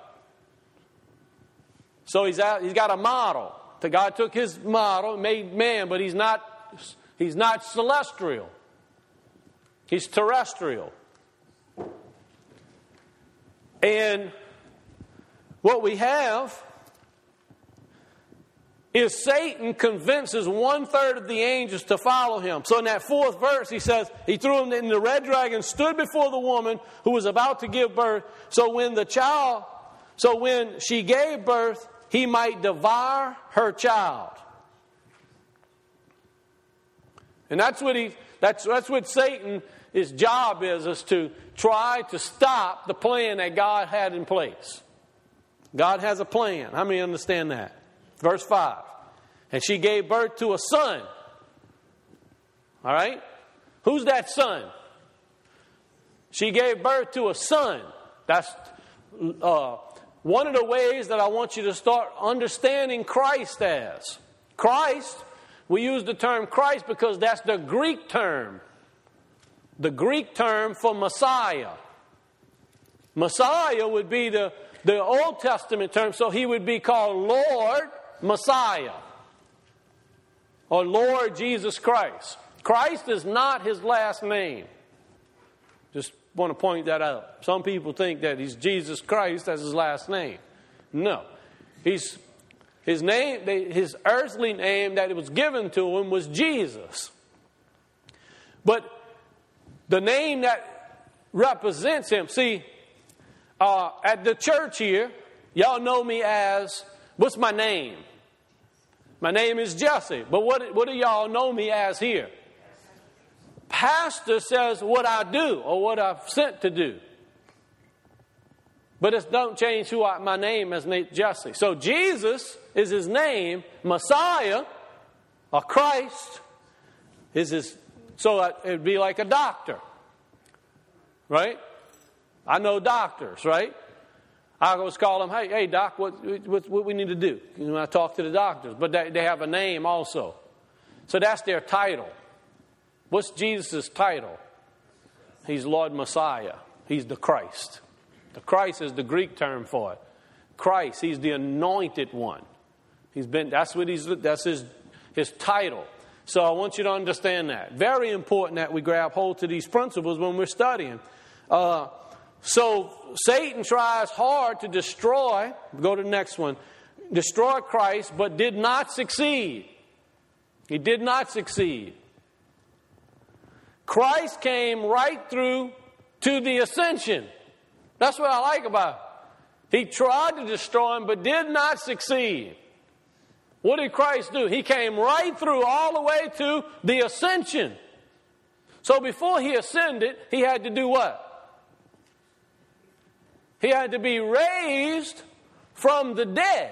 So he's out, he's got a model. The God took his model, made man, but he's not, he's not celestial. He's terrestrial. And what we have is Satan convinces one-third of the angels to follow him. So in that fourth verse, he says, he threw him in the red dragon, stood before the woman who was about to give birth. So when the child, so when she gave birth, he might devour her child. And that's what he, that's, that's what Satan, his job is, is to try to stop the plan that God had in place. God has a plan. How many understand that? Verse five. And she gave birth to a son. All right? Who's that son? She gave birth to a son. That's uh, one of the ways that I want you to start understanding Christ as. Christ, we use the term Christ because that's the Greek term. The Greek term for Messiah. Messiah would be the, the Old Testament term, so he would be called Lord Messiah, or Lord Jesus Christ. Christ is not his last name. Just want to point that out. Some people think that he's Jesus Christ as his last name. No. He's, his name, his earthly name that was given to him was Jesus. But the name that represents him, see, uh, at the church here, y'all know me as, what's my name? My name is Jesse. But what, what do y'all know me as here? Pastor says what I do or what I'm sent to do. But it don't change who I, my name is, Jesse. So Jesus is his name. Messiah or Christ is his. So it would be like a doctor. Right? I know doctors, right? I always call them, hey, hey, doc, what, what, what we need to do? You know, I talk to the doctors, but they, they have a name also. So that's their title. What's Jesus' title? He's Lord Messiah. He's the Christ. The Christ is the Greek term for it. Christ, he's the anointed one. He's been, that's what he's, that's his, his title. So I want you to understand that. Very important that we grab hold to these principles when we're studying. Uh, So Satan tries hard to destroy, go to the next one, destroy Christ, but did not succeed. He did not succeed. Christ came right through to the ascension. That's what I like about it. He tried to destroy him, but did not succeed. What did Christ do? He came right through all the way to the ascension. So before he ascended, he had to do what? He had to be raised from the dead.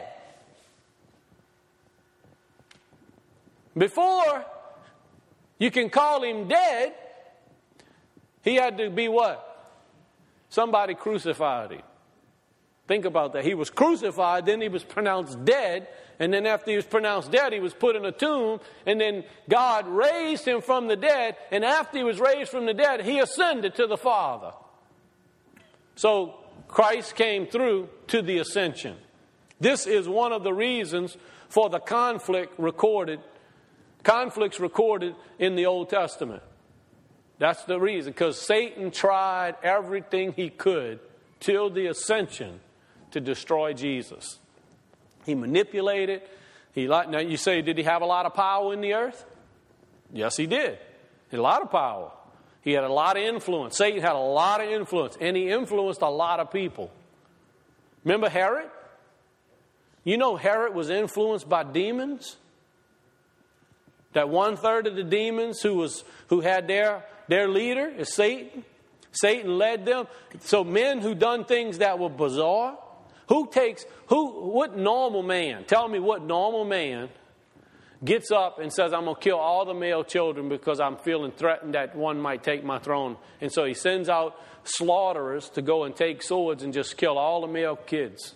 Before you can call him dead, he had to be what? Somebody crucified him. Think about that. He was crucified, then he was pronounced dead, and then after he was pronounced dead, he was put in a tomb, and then God raised him from the dead, and after he was raised from the dead, he ascended to the Father. So Christ came through to the ascension. This is one of the reasons for the conflict recorded, conflicts recorded in the Old Testament. That's the reason, because Satan tried everything he could till the ascension to destroy Jesus. He manipulated. He like now you say, did he have a lot of power in the earth? Yes, he did. He had a lot of power. He had a lot of influence. Satan had a lot of influence, and he influenced a lot of people. Remember Herod? You know Herod was influenced by demons? That one-third of the demons who was who had their, their leader is Satan. Satan led them. So men who done things that were bizarre. Who takes, who, what normal man, tell me what normal man gets up and says, I'm going to kill all the male children because I'm feeling threatened that one might take my throne. And so he sends out slaughterers to go and take swords and just kill all the male kids.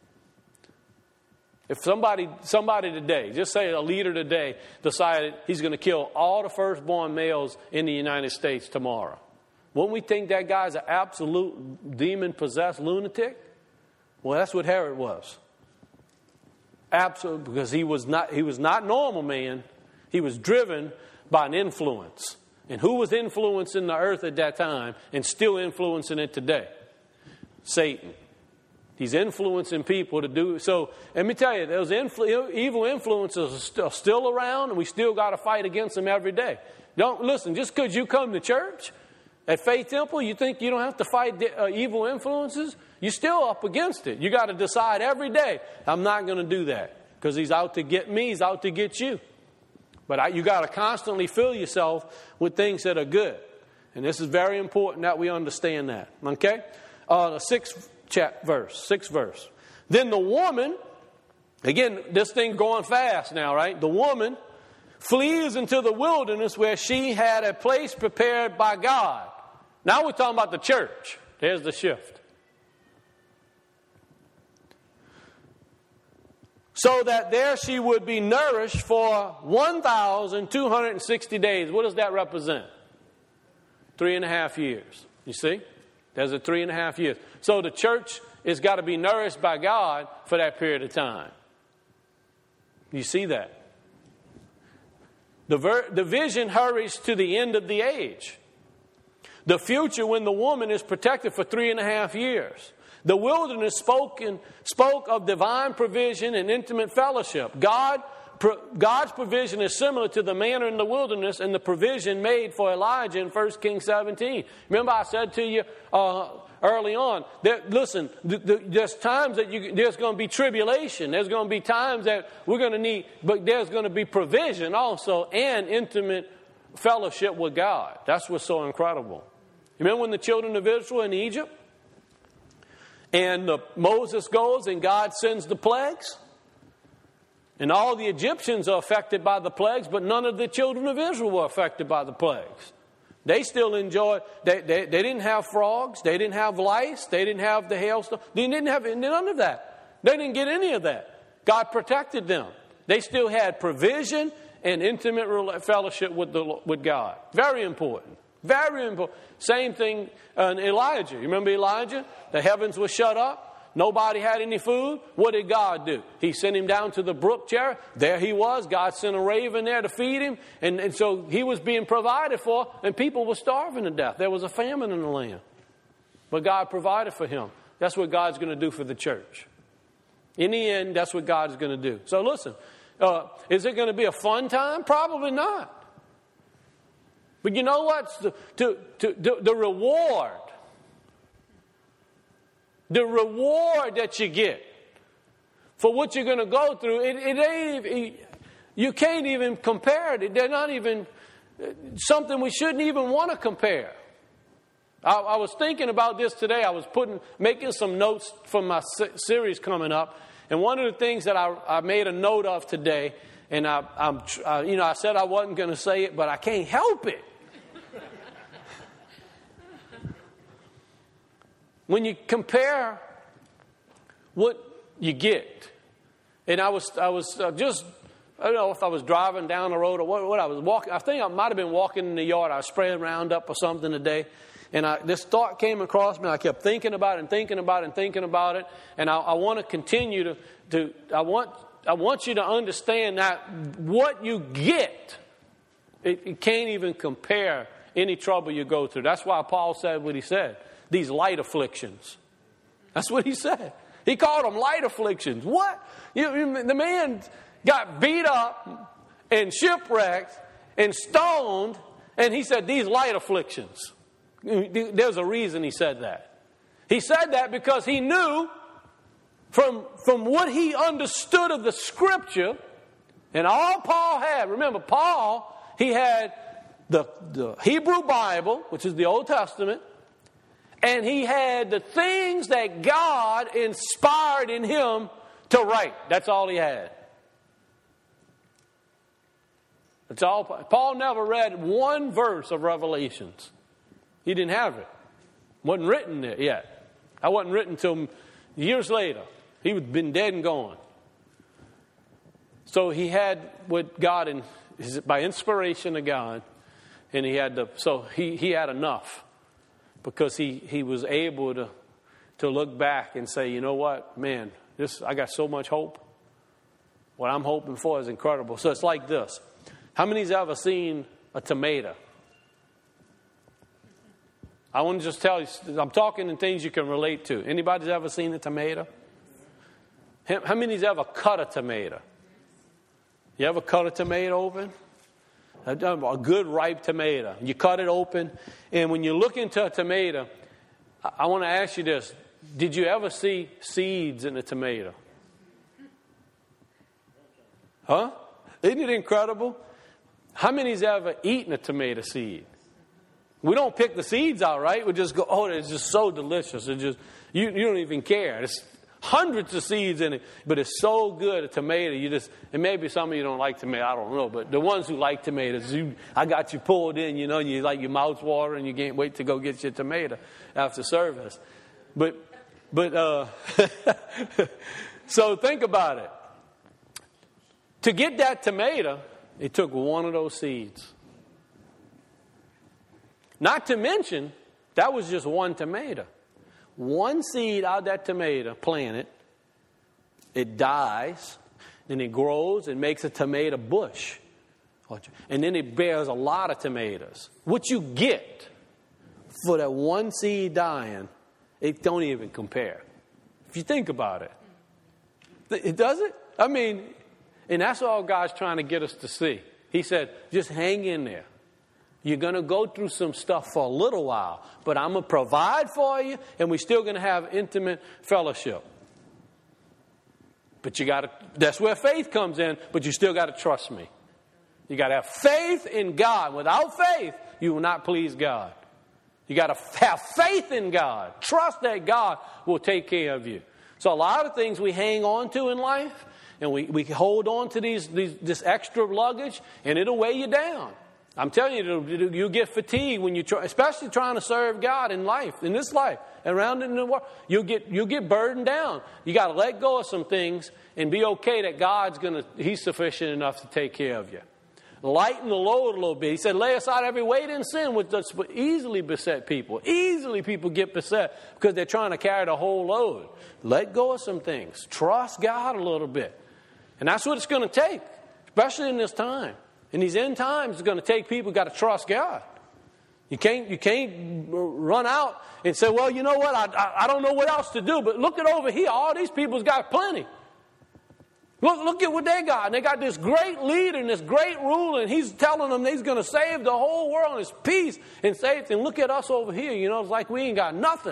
If somebody somebody today, just say a leader today, decided he's going to kill all the firstborn males in the United States tomorrow, wouldn't we think that guy's an absolute demon-possessed lunatic? Well, that's what Herod was. Absolutely, because he was not he was not normal man. He was driven by an influence. And who was influencing the earth at that time and still influencing it today? Satan. He's influencing people to do so. Let me tell you, those influ- evil influences are still, still around, and we still got to fight against them every day. Don't listen. Just because you come to church at Faith Temple, you think you don't have to fight the, uh, evil influences? You're still up against it. You got to decide every day, I'm not going to do that because he's out to get me. He's out to get you. But I, you got to constantly fill yourself with things that are good, and this is very important that we understand that. Okay, uh, the sixth chap verse, sixth verse. Then the woman, again, this thing going fast now, right? The woman flees into the wilderness where she had a place prepared by God. Now we're talking about the church. There's the shift. So that there she would be nourished for one thousand two hundred sixty days. What does that represent? Three and a half years. You see? There's a three and a half years. So the church has got to be nourished by God for that period of time. You see that? The, ver- the vision hurries to the end of the age. The future when the woman is protected for three and a half years. The wilderness spoke, in, spoke of divine provision and intimate fellowship. God, pro, God's provision is similar to the manna in the wilderness and the provision made for Elijah in First Kings seventeen. Remember I said to you uh, early on, that, listen, th- th- there's times that you, there's going to be tribulation. There's going to be times that we're going to need, but there's going to be provision also and intimate fellowship with God. That's what's so incredible. Remember when the children of Israel in Egypt? And the, Moses goes and God sends the plagues. And all the Egyptians are affected by the plagues, but none of the children of Israel were affected by the plagues. They still enjoyed, they, they, they didn't have frogs, they didn't have lice, they didn't have the hailstone, they didn't have none of that. They didn't get any of that. God protected them. They still had provision and intimate fellowship with, the, with God. Very important. Very important. Same thing in Elijah. You remember Elijah? The heavens were shut up. Nobody had any food. What did God do? He sent him down to the brook Cherith. There he was. God sent a raven there to feed him. And, and so he was being provided for, and people were starving to death. There was a famine in the land. But God provided for him. That's what God's going to do for the church. In the end, that's what God's going to do. So listen, uh, is it going to be a fun time? Probably not. But you know what? The, to, to, the, the reward, the reward that you get for what you're going to go through, it, it ain't even, you can't even compare it. They're not even something we shouldn't even want to compare. I, I was thinking about this today. I was putting, making some notes for my series coming up, and one of the things that I, I made a note of today, and I, I'm, uh, you know, I said I wasn't going to say it, but I can't help it. When you compare what you get, and I was, I was uh, just, I don't know if I was driving down the road or what, what I was walking. I think I might have been walking in the yard. I was spraying Roundup or something today, and I, this thought came across me. And I kept thinking about it and thinking about it and thinking about it, and I, I want to continue to, to. I want, I want you to understand that what you get, it, it can't even compare any trouble you go through. That's why Paul said what he said. These light afflictions. That's what he said. He called them light afflictions. What? You, you, the man got beat up and shipwrecked and stoned, and he said, these light afflictions. There's a reason he said that. He said that because he knew from, from what he understood of the Scripture, and all Paul had, remember, Paul, he had the, the Hebrew Bible, which is the Old Testament, and he had the things that God inspired in him to write. That's all he had. That's all. Paul never read one verse of Revelations. He didn't have it. Wasn't written there yet. I wasn't written until years later. He had been dead and gone. So he had what God, in, by inspiration of God, and he had the, so he, he had enough. Because he, he was able to, to look back and say, you know what, man, this I got so much hope. What I'm hoping for is incredible. So it's like this. How many's ever seen a tomato? I want to just tell you, I'm talking in things you can relate to. Anybody's ever seen a tomato? How many's ever cut a tomato? You ever cut a tomato open? A good ripe tomato. You cut it open, and when you look into a tomato, I want to ask you this. Did you ever see seeds in a tomato? Huh? Isn't it incredible? How many's ever eaten a tomato seed? We don't pick the seeds out, right? We just go, oh, it's just so delicious. It just you, you don't even care. There's hundreds of seeds in it, but it's so good, a tomato. You just, and maybe some of you don't like tomato, I don't know, but the ones who like tomatoes, you, I got you pulled in, you know, and you like your mouth's watering, and you can't wait to go get your tomato after service. But, but, uh, so think about it. To get that tomato, it took one of those seeds. Not to mention, that was just one tomato. One seed out of that tomato planted, it dies, then it grows and makes a tomato bush. And then it bears a lot of tomatoes. What you get for that one seed dying, it don't even compare. If you think about it. It does it? I mean, and that's all God's trying to get us to see. He said, just hang in there. You're going to go through some stuff for a little while, but I'm going to provide for you, and we're still going to have intimate fellowship. But you got to, that's where faith comes in, but you still got to trust me. You got to have faith in God. Without faith, you will not please God. You got to have faith in God. Trust that God will take care of you. So a lot of things we hang on to in life, and we, we hold on to these, these this extra luggage, and it'll weigh you down. I'm telling you, you get fatigued when you try, especially trying to serve God in life, in this life, around in the world. You'll get you'll get burdened down. You got to let go of some things and be okay that God's gonna He's sufficient enough to take care of you. Lighten the load a little bit. He said, lay aside every weight and sin which does easily beset people. Easily people get beset because they're trying to carry the whole load. Let go of some things. Trust God a little bit, and that's what it's going to take, especially in this time. In these end times, it's going to take people who got to trust God. You can't, you can't run out and say, well, you know what, I, I, I don't know what else to do, but look at over here. All these people's got plenty. Look, look at what they got. And they got this great leader and this great ruler, and he's telling them he's going to save the whole world, and it's peace and safety. And look at us over here. You know, it's like we ain't got nothing.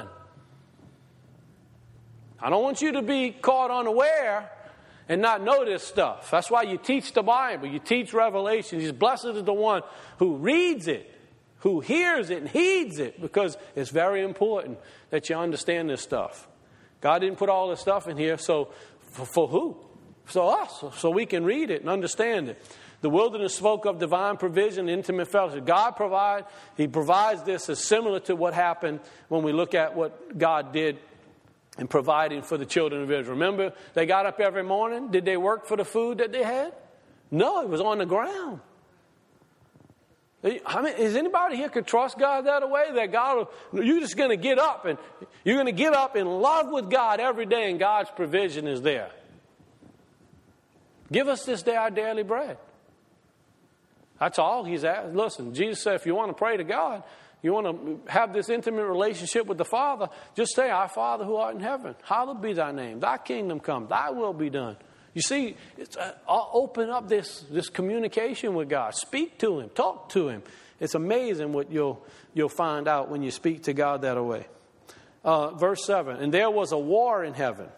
I don't want you to be caught unaware and not know this stuff. That's why you teach the Bible. You teach Revelation. He's blessed is the one who reads it, who hears it and heeds it, because it's very important that you understand this stuff. God didn't put all this stuff in here, so for, for who? So us, so we can read it and understand it. The wilderness spoke of divine provision, intimate fellowship. God provide, He provides this as similar to what happened when we look at what God did and providing for the children of Israel. Remember, they got up every morning. Did they work for the food that they had? No, it was on the ground. I mean, is anybody here could trust God that way? That God, you're just going to get up and you're going to get up in love with God every day, and God's provision is there. Give us this day our daily bread. That's all He's asked. Listen, Jesus said, if you want to pray to God, You want to have this intimate relationship with the Father, just say, Our Father who art in heaven, hallowed be thy name. Thy kingdom come, thy will be done. You see, it's, uh, open up this, this communication with God. Speak to him. Talk to him. It's amazing what you'll, you'll find out when you speak to God that way. Uh, verse seven, and there was a war in heaven.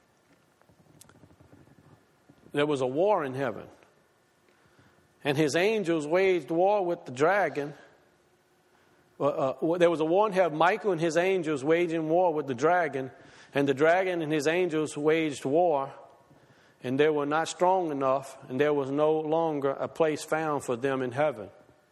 There was a war in heaven. And his angels waged war with the dragon. Uh, uh, there was a war in heaven. Michael and his angels waging war with the dragon. And the dragon and his angels waged war. And they were not strong enough. And there was no longer a place found for them in heaven.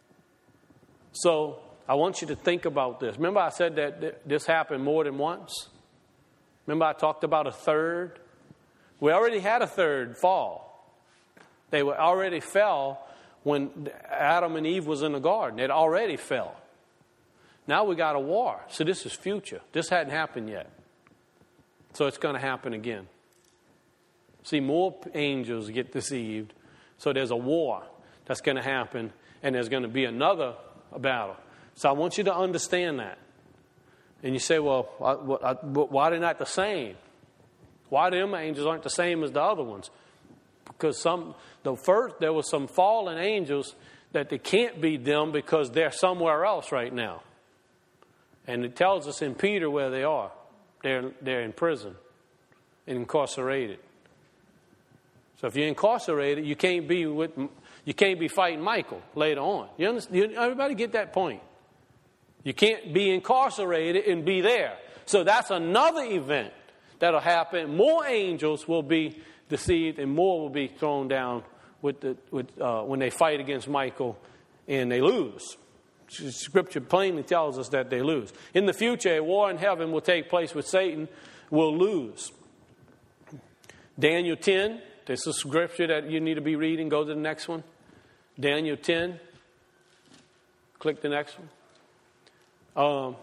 So I want you to think about this. Remember I said that this happened more than once? Remember I talked about a third? We already had a third fall. They were already fell when Adam and Eve was in the garden. It already fell. Now we got a war. So this is future. This hadn't happened yet. So it's going to happen again. See, more angels get deceived. So there's a war that's going to happen. And there's going to be another battle. So I want you to understand that. And you say, well, why are they not the same? Why them angels aren't the same as the other ones? Because some, the first, there was some fallen angels that they can't be them because they're somewhere else right now. And it tells us in Peter where they are. They're, they're in prison, incarcerated. So if you're incarcerated, you can't be with, you can't be fighting Michael later on. You understand? Everybody get that point? You can't be incarcerated and be there. So that's another event that'll happen. More angels will be deceived, and more will be thrown down with the with uh, when they fight against Michael, and they lose. Scripture plainly tells us that they lose. In the future, a war in heaven will take place with Satan. Will lose. Daniel ten. This is scripture that you need to be reading. Go to the next one. Daniel ten. Click the next one. Um,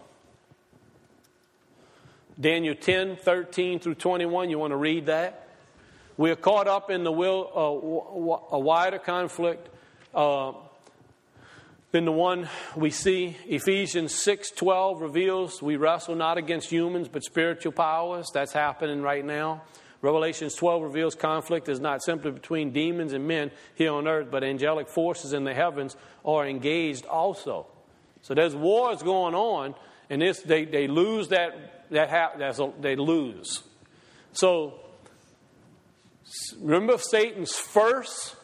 Daniel ten, thirteen through twenty-one. You want to read that? We are caught up in the will, uh, a wider conflict uh, than the one we see. Ephesians six twelve reveals we wrestle not against humans but spiritual powers. That's happening right now. Revelations twelve reveals conflict is not simply between demons and men here on earth, but angelic forces in the heavens are engaged also. So there's wars going on, and this they, they lose that that ha- that's a, they lose. So remember Satan's first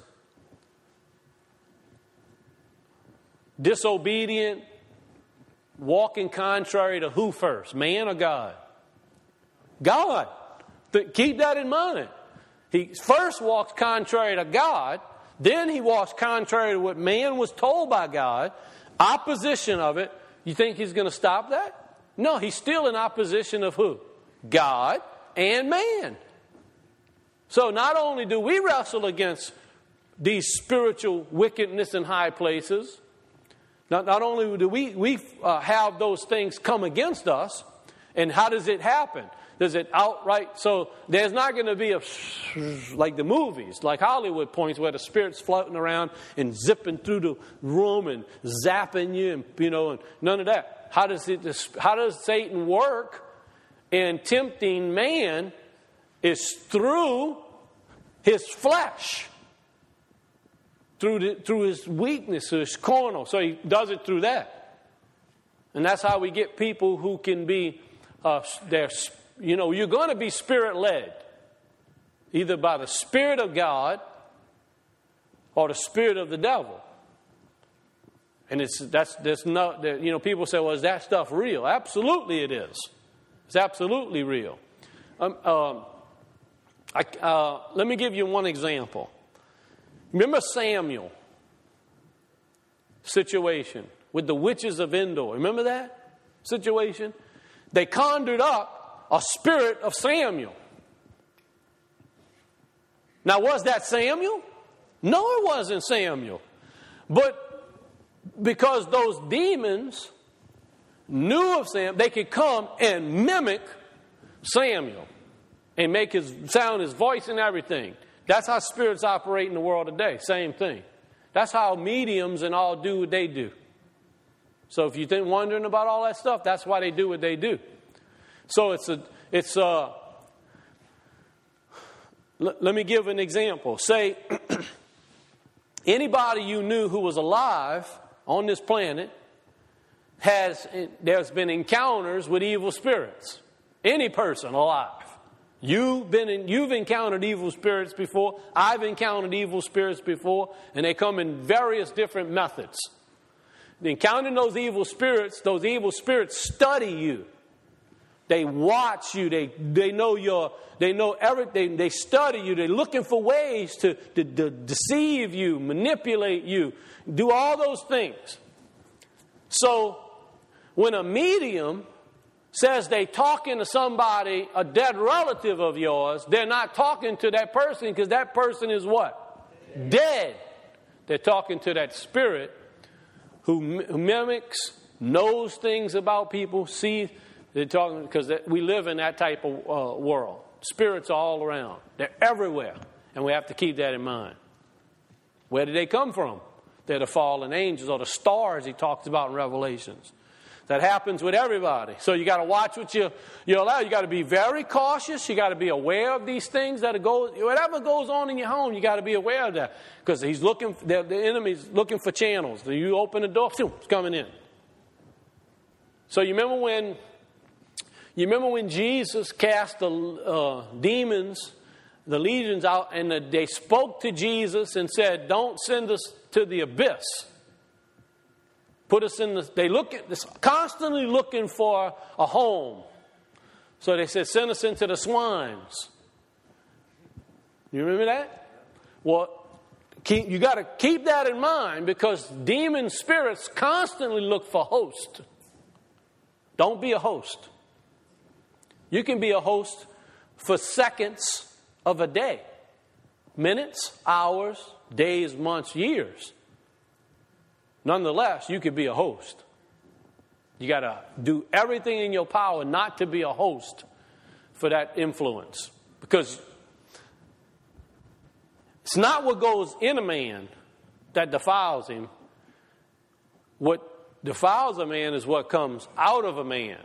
disobedient, walking contrary to who first? Man or God? God. Keep that in mind. He first walks contrary to God, then he walks contrary to what man was told by God, opposition of it. You think he's going to stop that? No, he's still in opposition of who? God and man. So not only do we wrestle against these spiritual wickedness in high places, not, not only do we, we uh, have those things come against us, and how does it happen? Does it outright? So there's not going to be a, like the movies, like Hollywood points, where the spirit's floating around and zipping through the room and zapping you, and you know, and none of that. How does it? How does Satan work in tempting man? Is through his flesh, through the, through his weakness, his carnal. So he does it through that, and that's how we get people who can be, uh, they're, you know, you're going to be spirit led, either by the Spirit of God or the spirit of the devil. And it's that's that's not that, you know, people say, well, is that stuff real? Absolutely, it is. It's absolutely real. Um. um I, uh, let me give you one example. Remember Samuel situation with the witches of Endor. Remember that situation? They conjured up a spirit of Samuel. Now, was that Samuel? No, it wasn't Samuel. But because those demons knew of Samuel, they could come and mimic Samuel. And make his sound, his voice and everything. That's how spirits operate in the world today. Same thing. That's how mediums and all do what they do. So if you've been wondering about all that stuff, that's why they do what they do. So it's a, it's a, l- let me give an example. Say, anybody you knew who was alive on this planet has, there's been encounters with evil spirits. Any person alive. You've been in, you've encountered evil spirits before. I've encountered evil spirits before, and they come in various different methods. Encountering those evil spirits, those evil spirits study you. They watch you. They they know your they know everything. They study you. They're looking for ways to, to, to deceive you, manipulate you, do all those things. So when a medium says they talking to somebody, a dead relative of yours, they're not talking to that person because that person is what? Dead. Dead. They're talking to that spirit who, who mimics, knows things about people, see, they're talking, because we live in that type of uh, world. Spirits are all around. They're everywhere. And we have to keep that in mind. Where did they come from? They're the fallen angels or the stars he talks about in Revelations. That happens with everybody. So you got to watch what you, you allow. You got to be very cautious. You got to be aware of these things that go, whatever goes on in your home, you got to be aware of that. Because he's looking, the, the enemy's looking for channels. You open the door, it's coming in. So you remember when, you remember when Jesus cast the uh, demons, the legions out, and the, they spoke to Jesus and said, "Don't send us to the abyss. Put us in the," they look at this, constantly looking for a home. So they said, "Send us into the swines." You remember that? Well, keep, you got to keep that in mind because demon spirits constantly look for host. Don't be a host. You can be a host for seconds of a day. Minutes, hours, days, months, years. Nonetheless, you could be a host. You got to do everything in your power not to be a host for that influence. Because it's not what goes in a man that defiles him. What defiles a man is what comes out of a man.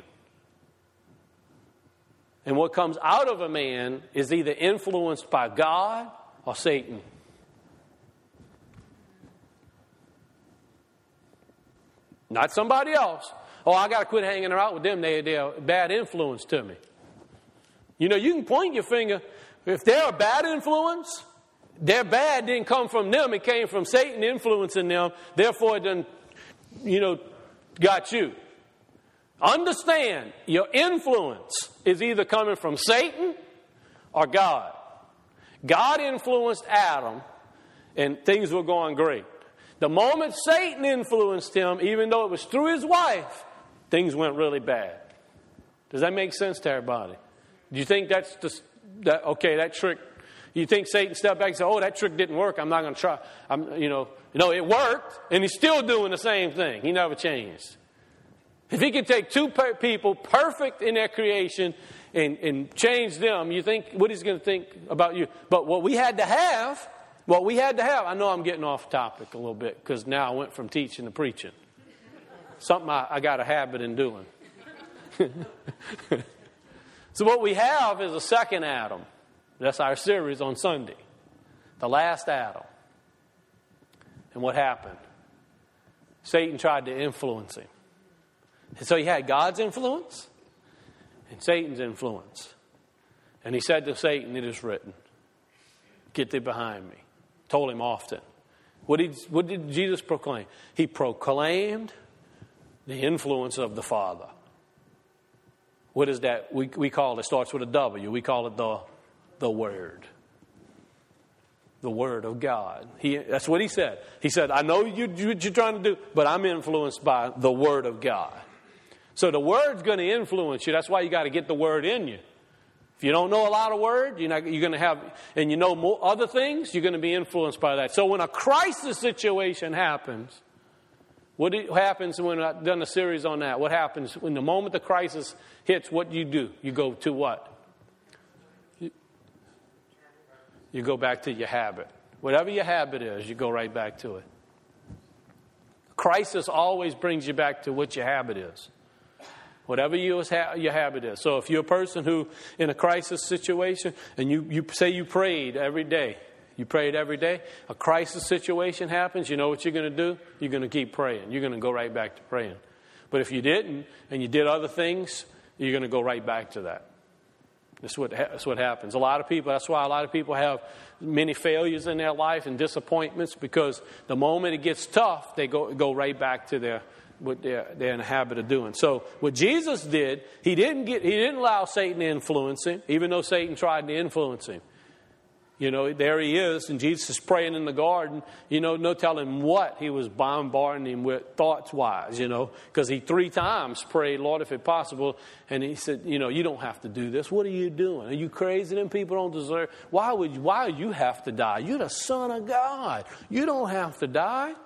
And what comes out of a man is either influenced by God or Satan. Not somebody else. Oh, I got to quit hanging around with them. They, they're a bad influence to me. You know, you can point your finger. If they're a bad influence, their bad didn't come from them. It came from Satan influencing them. Therefore, it done, you know, got you. Understand, your influence is either coming from Satan or God. God influenced Adam, and things were going great. The moment Satan influenced him, even though it was through his wife, things went really bad. Does that make sense to everybody? Do you think that's just, that, okay, that trick, you think Satan stepped back and said, "Oh, that trick didn't work, I'm not going to try." I'm, you know, no, it worked, and he's still doing the same thing. He never changed. If he could take two per- people perfect in their creation and, and change them, you think, what he's going to think about you? But what we had to have, what we had to have, I know I'm getting off topic a little bit because now I went from teaching to preaching. Something I, I got a habit in doing. So what we have is a second Adam. That's our series on Sunday. The last Adam. And what happened? Satan tried to influence him. And so he had God's influence and Satan's influence. And he said to Satan, "It is written, get thee behind me." Told him often. What did, what did Jesus proclaim? He proclaimed the influence of the Father. What is that? We, we call it, it starts with a W. We call it the, the Word. The Word of God. He, that's what he said. He said, "I know you, you, what you're trying to do, but I'm influenced by the Word of God." So the Word's going to influence you. That's why you got to get the Word in you. If you don't know a lot of Word, you're, not, you're going to have, and you know more other things, you're going to be influenced by that. So when a crisis situation happens, what do, happens when I've done a series on that? What happens when the moment the crisis hits, what do you do? You go to what? You, you go back to your habit. Whatever your habit is, you go right back to it. Crisis always brings you back to what your habit is. Whatever your, your habit is. So if you're a person who, in a crisis situation, and you, you say you prayed every day, you prayed every day, a crisis situation happens, you know what you're going to do? You're going to keep praying. You're going to go right back to praying. But if you didn't, and you did other things, you're going to go right back to that. That's what, that's what happens. A lot of people, that's why a lot of people have many failures in their life and disappointments, because the moment it gets tough, they go, go right back to their what they're, they're in the habit of doing. So what Jesus did, he didn't get, he didn't allow Satan to influence him, even though Satan tried to influence him. You know, there he is, and Jesus is praying in the garden. You know, no telling what he was bombarding him with thoughts-wise, you know, because he three times prayed, Lord, if it's possible. And he said, you know, you don't have to do this. What are you doing? Are you crazy? Them people don't deserve. Why would you, why would you have to die? You're the Son of God. You don't have to die.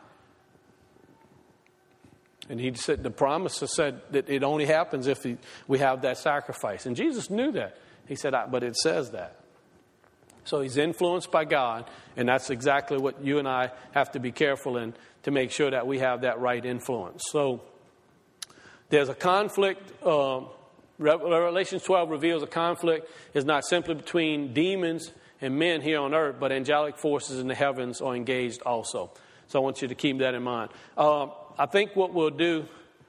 And he said, the promise said that it only happens if he, we have that sacrifice. And Jesus knew that. He said, but it says that. So he's influenced by God, and that's exactly what you and I have to be careful in to make sure that we have that right influence. So there's a conflict. Uh, Revelation twelve reveals a conflict is not simply between demons and men here on earth, but angelic forces in the heavens are engaged also. So I want you to keep that in mind. Uh, I think what we'll do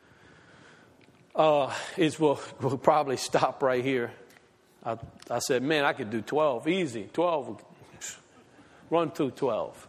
uh, is we'll, we'll probably stop right here. I, I said, man, I could do twelve, easy. twelve, run through twelve.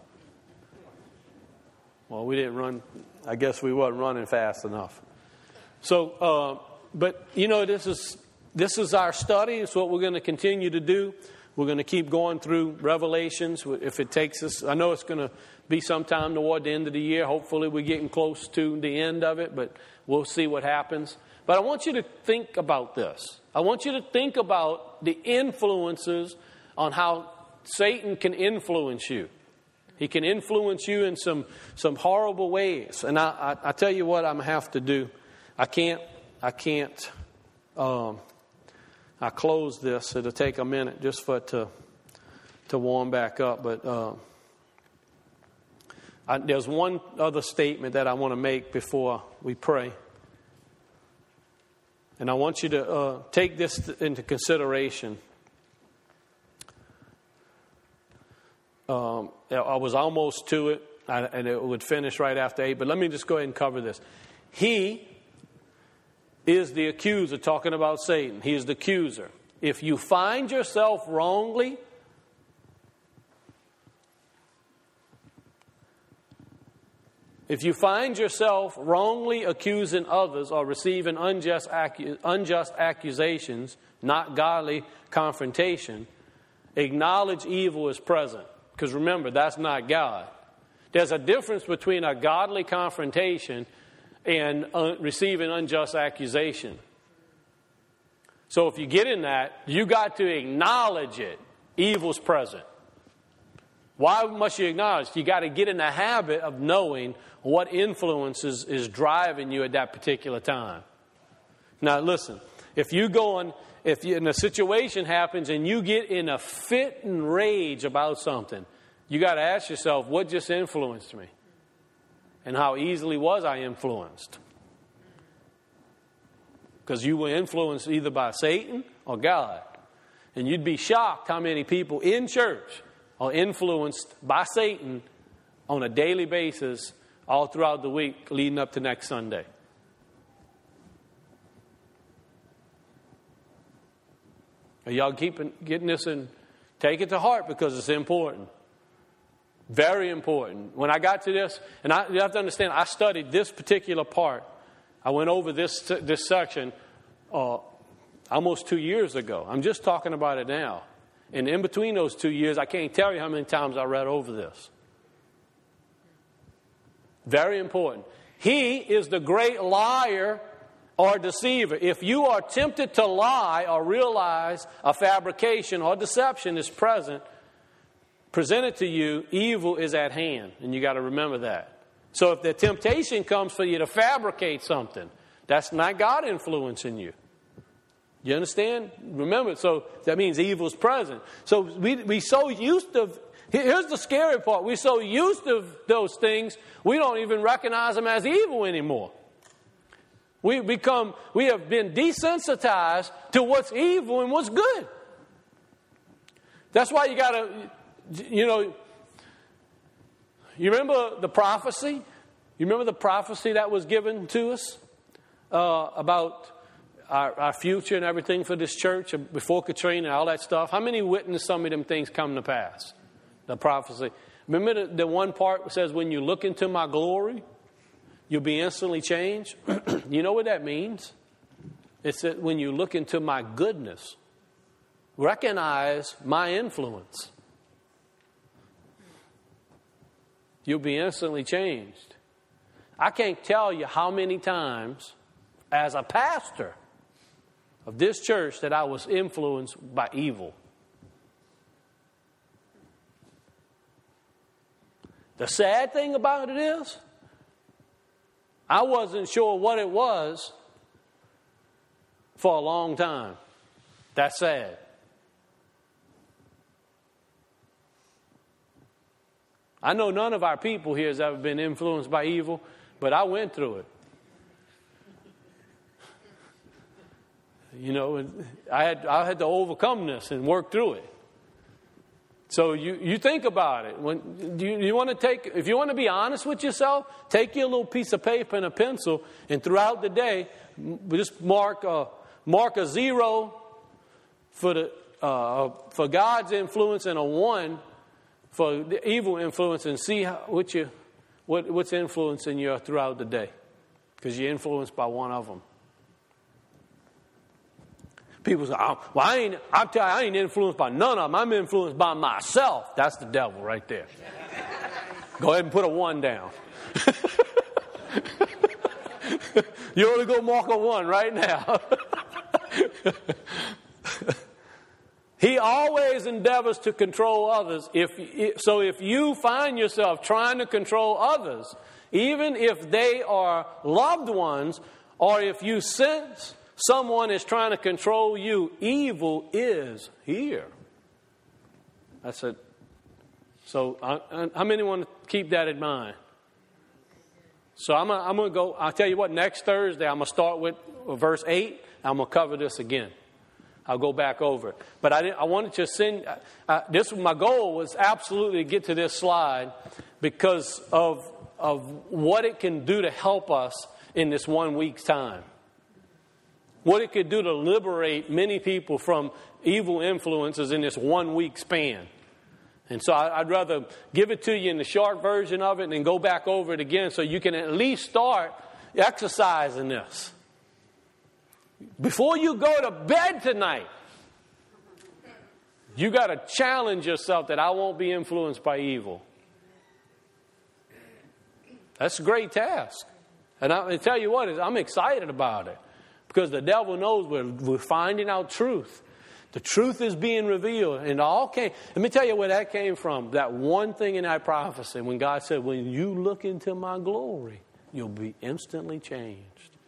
Well, we didn't run, I guess we wasn't running fast enough. So, uh, but, you know, this is this is our study. It's what we're going to continue to do. We're going to keep going through Revelations if it takes us. I know it's going to be sometime toward the end of the year. Hopefully we're getting close to the end of it, but we'll see what happens. But I want you to think about this. I want you to think about the influences on how Satan can influence you. He can influence you in some, some horrible ways. And I, I, I tell you what I'm going to have to do. I can't, I can't, um, I close this. It'll take a minute just for it to, to warm back up. But uh, I, there's one other statement that I want to make before we pray. And I want you to uh, take this into consideration. Um, I was almost to it, and it would finish right after eight. But let me just go ahead and cover this. He is the accuser, talking about Satan. He is the accuser. If you find yourself wrongly, if you find yourself wrongly accusing others or receiving unjust, accu- unjust accusations, not godly confrontation, acknowledge evil is present. Because remember, that's not God. There's a difference between a godly confrontation and uh, receiving unjust accusation. So if you get in that, you got to acknowledge it. Evil's present. Why must you acknowledge? You got to get in the habit of knowing what influence is, is driving you at that particular time. Now listen, if you go on, if you, and a situation happens and you get in a fit and rage about something, you got to ask yourself, what just influenced me? And how easily was I influenced? Because you were influenced either by Satan or God. And you'd be shocked how many people in church are influenced by Satan on a daily basis all throughout the week leading up to next Sunday. Are y'all keeping getting this and take it to heart because it's important. Very important. When I got to this, and I, you have to understand, I studied this particular part. I went over this this section uh, almost two years ago. I'm just talking about it now. And in between those two years, I can't tell you how many times I read over this. Very important. He is the great liar or deceiver. If you are tempted to lie or realize a fabrication or deception is present, presented to you, evil is at hand. And you got to remember that. So if the temptation comes for you to fabricate something, that's not God influencing you. You understand? Remember, so that means evil is present. So we we so used to Here's the scary part. We're so used to those things, we don't even recognize them as evil anymore. We become, we have been desensitized to what's evil and what's good. That's why you got to, you know, you remember the prophecy? You remember the prophecy that was given to us uh, about our, our future and everything for this church before Katrina and all that stuff? How many witnessed some of them things come to pass? The prophecy. Remember the, the one part that says, when you look into my glory, you'll be instantly changed? You know what that means? It's that when you look into my goodness, recognize my influence, you'll be instantly changed. I can't tell you how many times as a pastor of this church that I was influenced by evil. The sad thing about it is, I wasn't sure what it was for a long time. That's sad. I know none of our people here has ever been influenced by evil, but I went through it. You know, I had I had to overcome this and work through it. So you, you think about it. When you, you want to take, if you want to be honest with yourself, take your little piece of paper and a pencil, and throughout the day, just mark a, mark a zero for the uh, for God's influence and a one for the evil influence, and see how, what you what what's influencing you throughout the day, because you're influenced by one of them. People say, oh, well, I ain't, I'm tell you, I ain't influenced by none of them. I'm influenced by myself. That's the devil right there. Go ahead and put a one down. You ought to go mark a one right now. He always endeavors to control others. If so, if you find yourself trying to control others, even if they are loved ones, or if you sense someone is trying to control you, evil is here. That's it. So, uh, how many want to keep that in mind? So, I'm gonna, I'm going to go. I'll tell you what. Next Thursday, I'm going to start with verse eight. I'm going to cover this again. I'll go back over it. But I, didn't, I wanted to send. Uh, this my goal was absolutely to get to this slide because of of what it can do to help us in this one week's time. What it could do to liberate many people from evil influences in this one week span. And so I'd rather give it to you in the short version of it and then go back over it again so you can at least start exercising this. Before you go to bed tonight, you got to challenge yourself that I won't be influenced by evil. That's a great task. And I, I tell you what, I'm excited about it. Because the devil knows we're, we're finding out truth. The truth is being revealed. And all came. Let me tell you where that came from. That one thing in that prophecy when God said, when you look into my glory, you'll be instantly changed.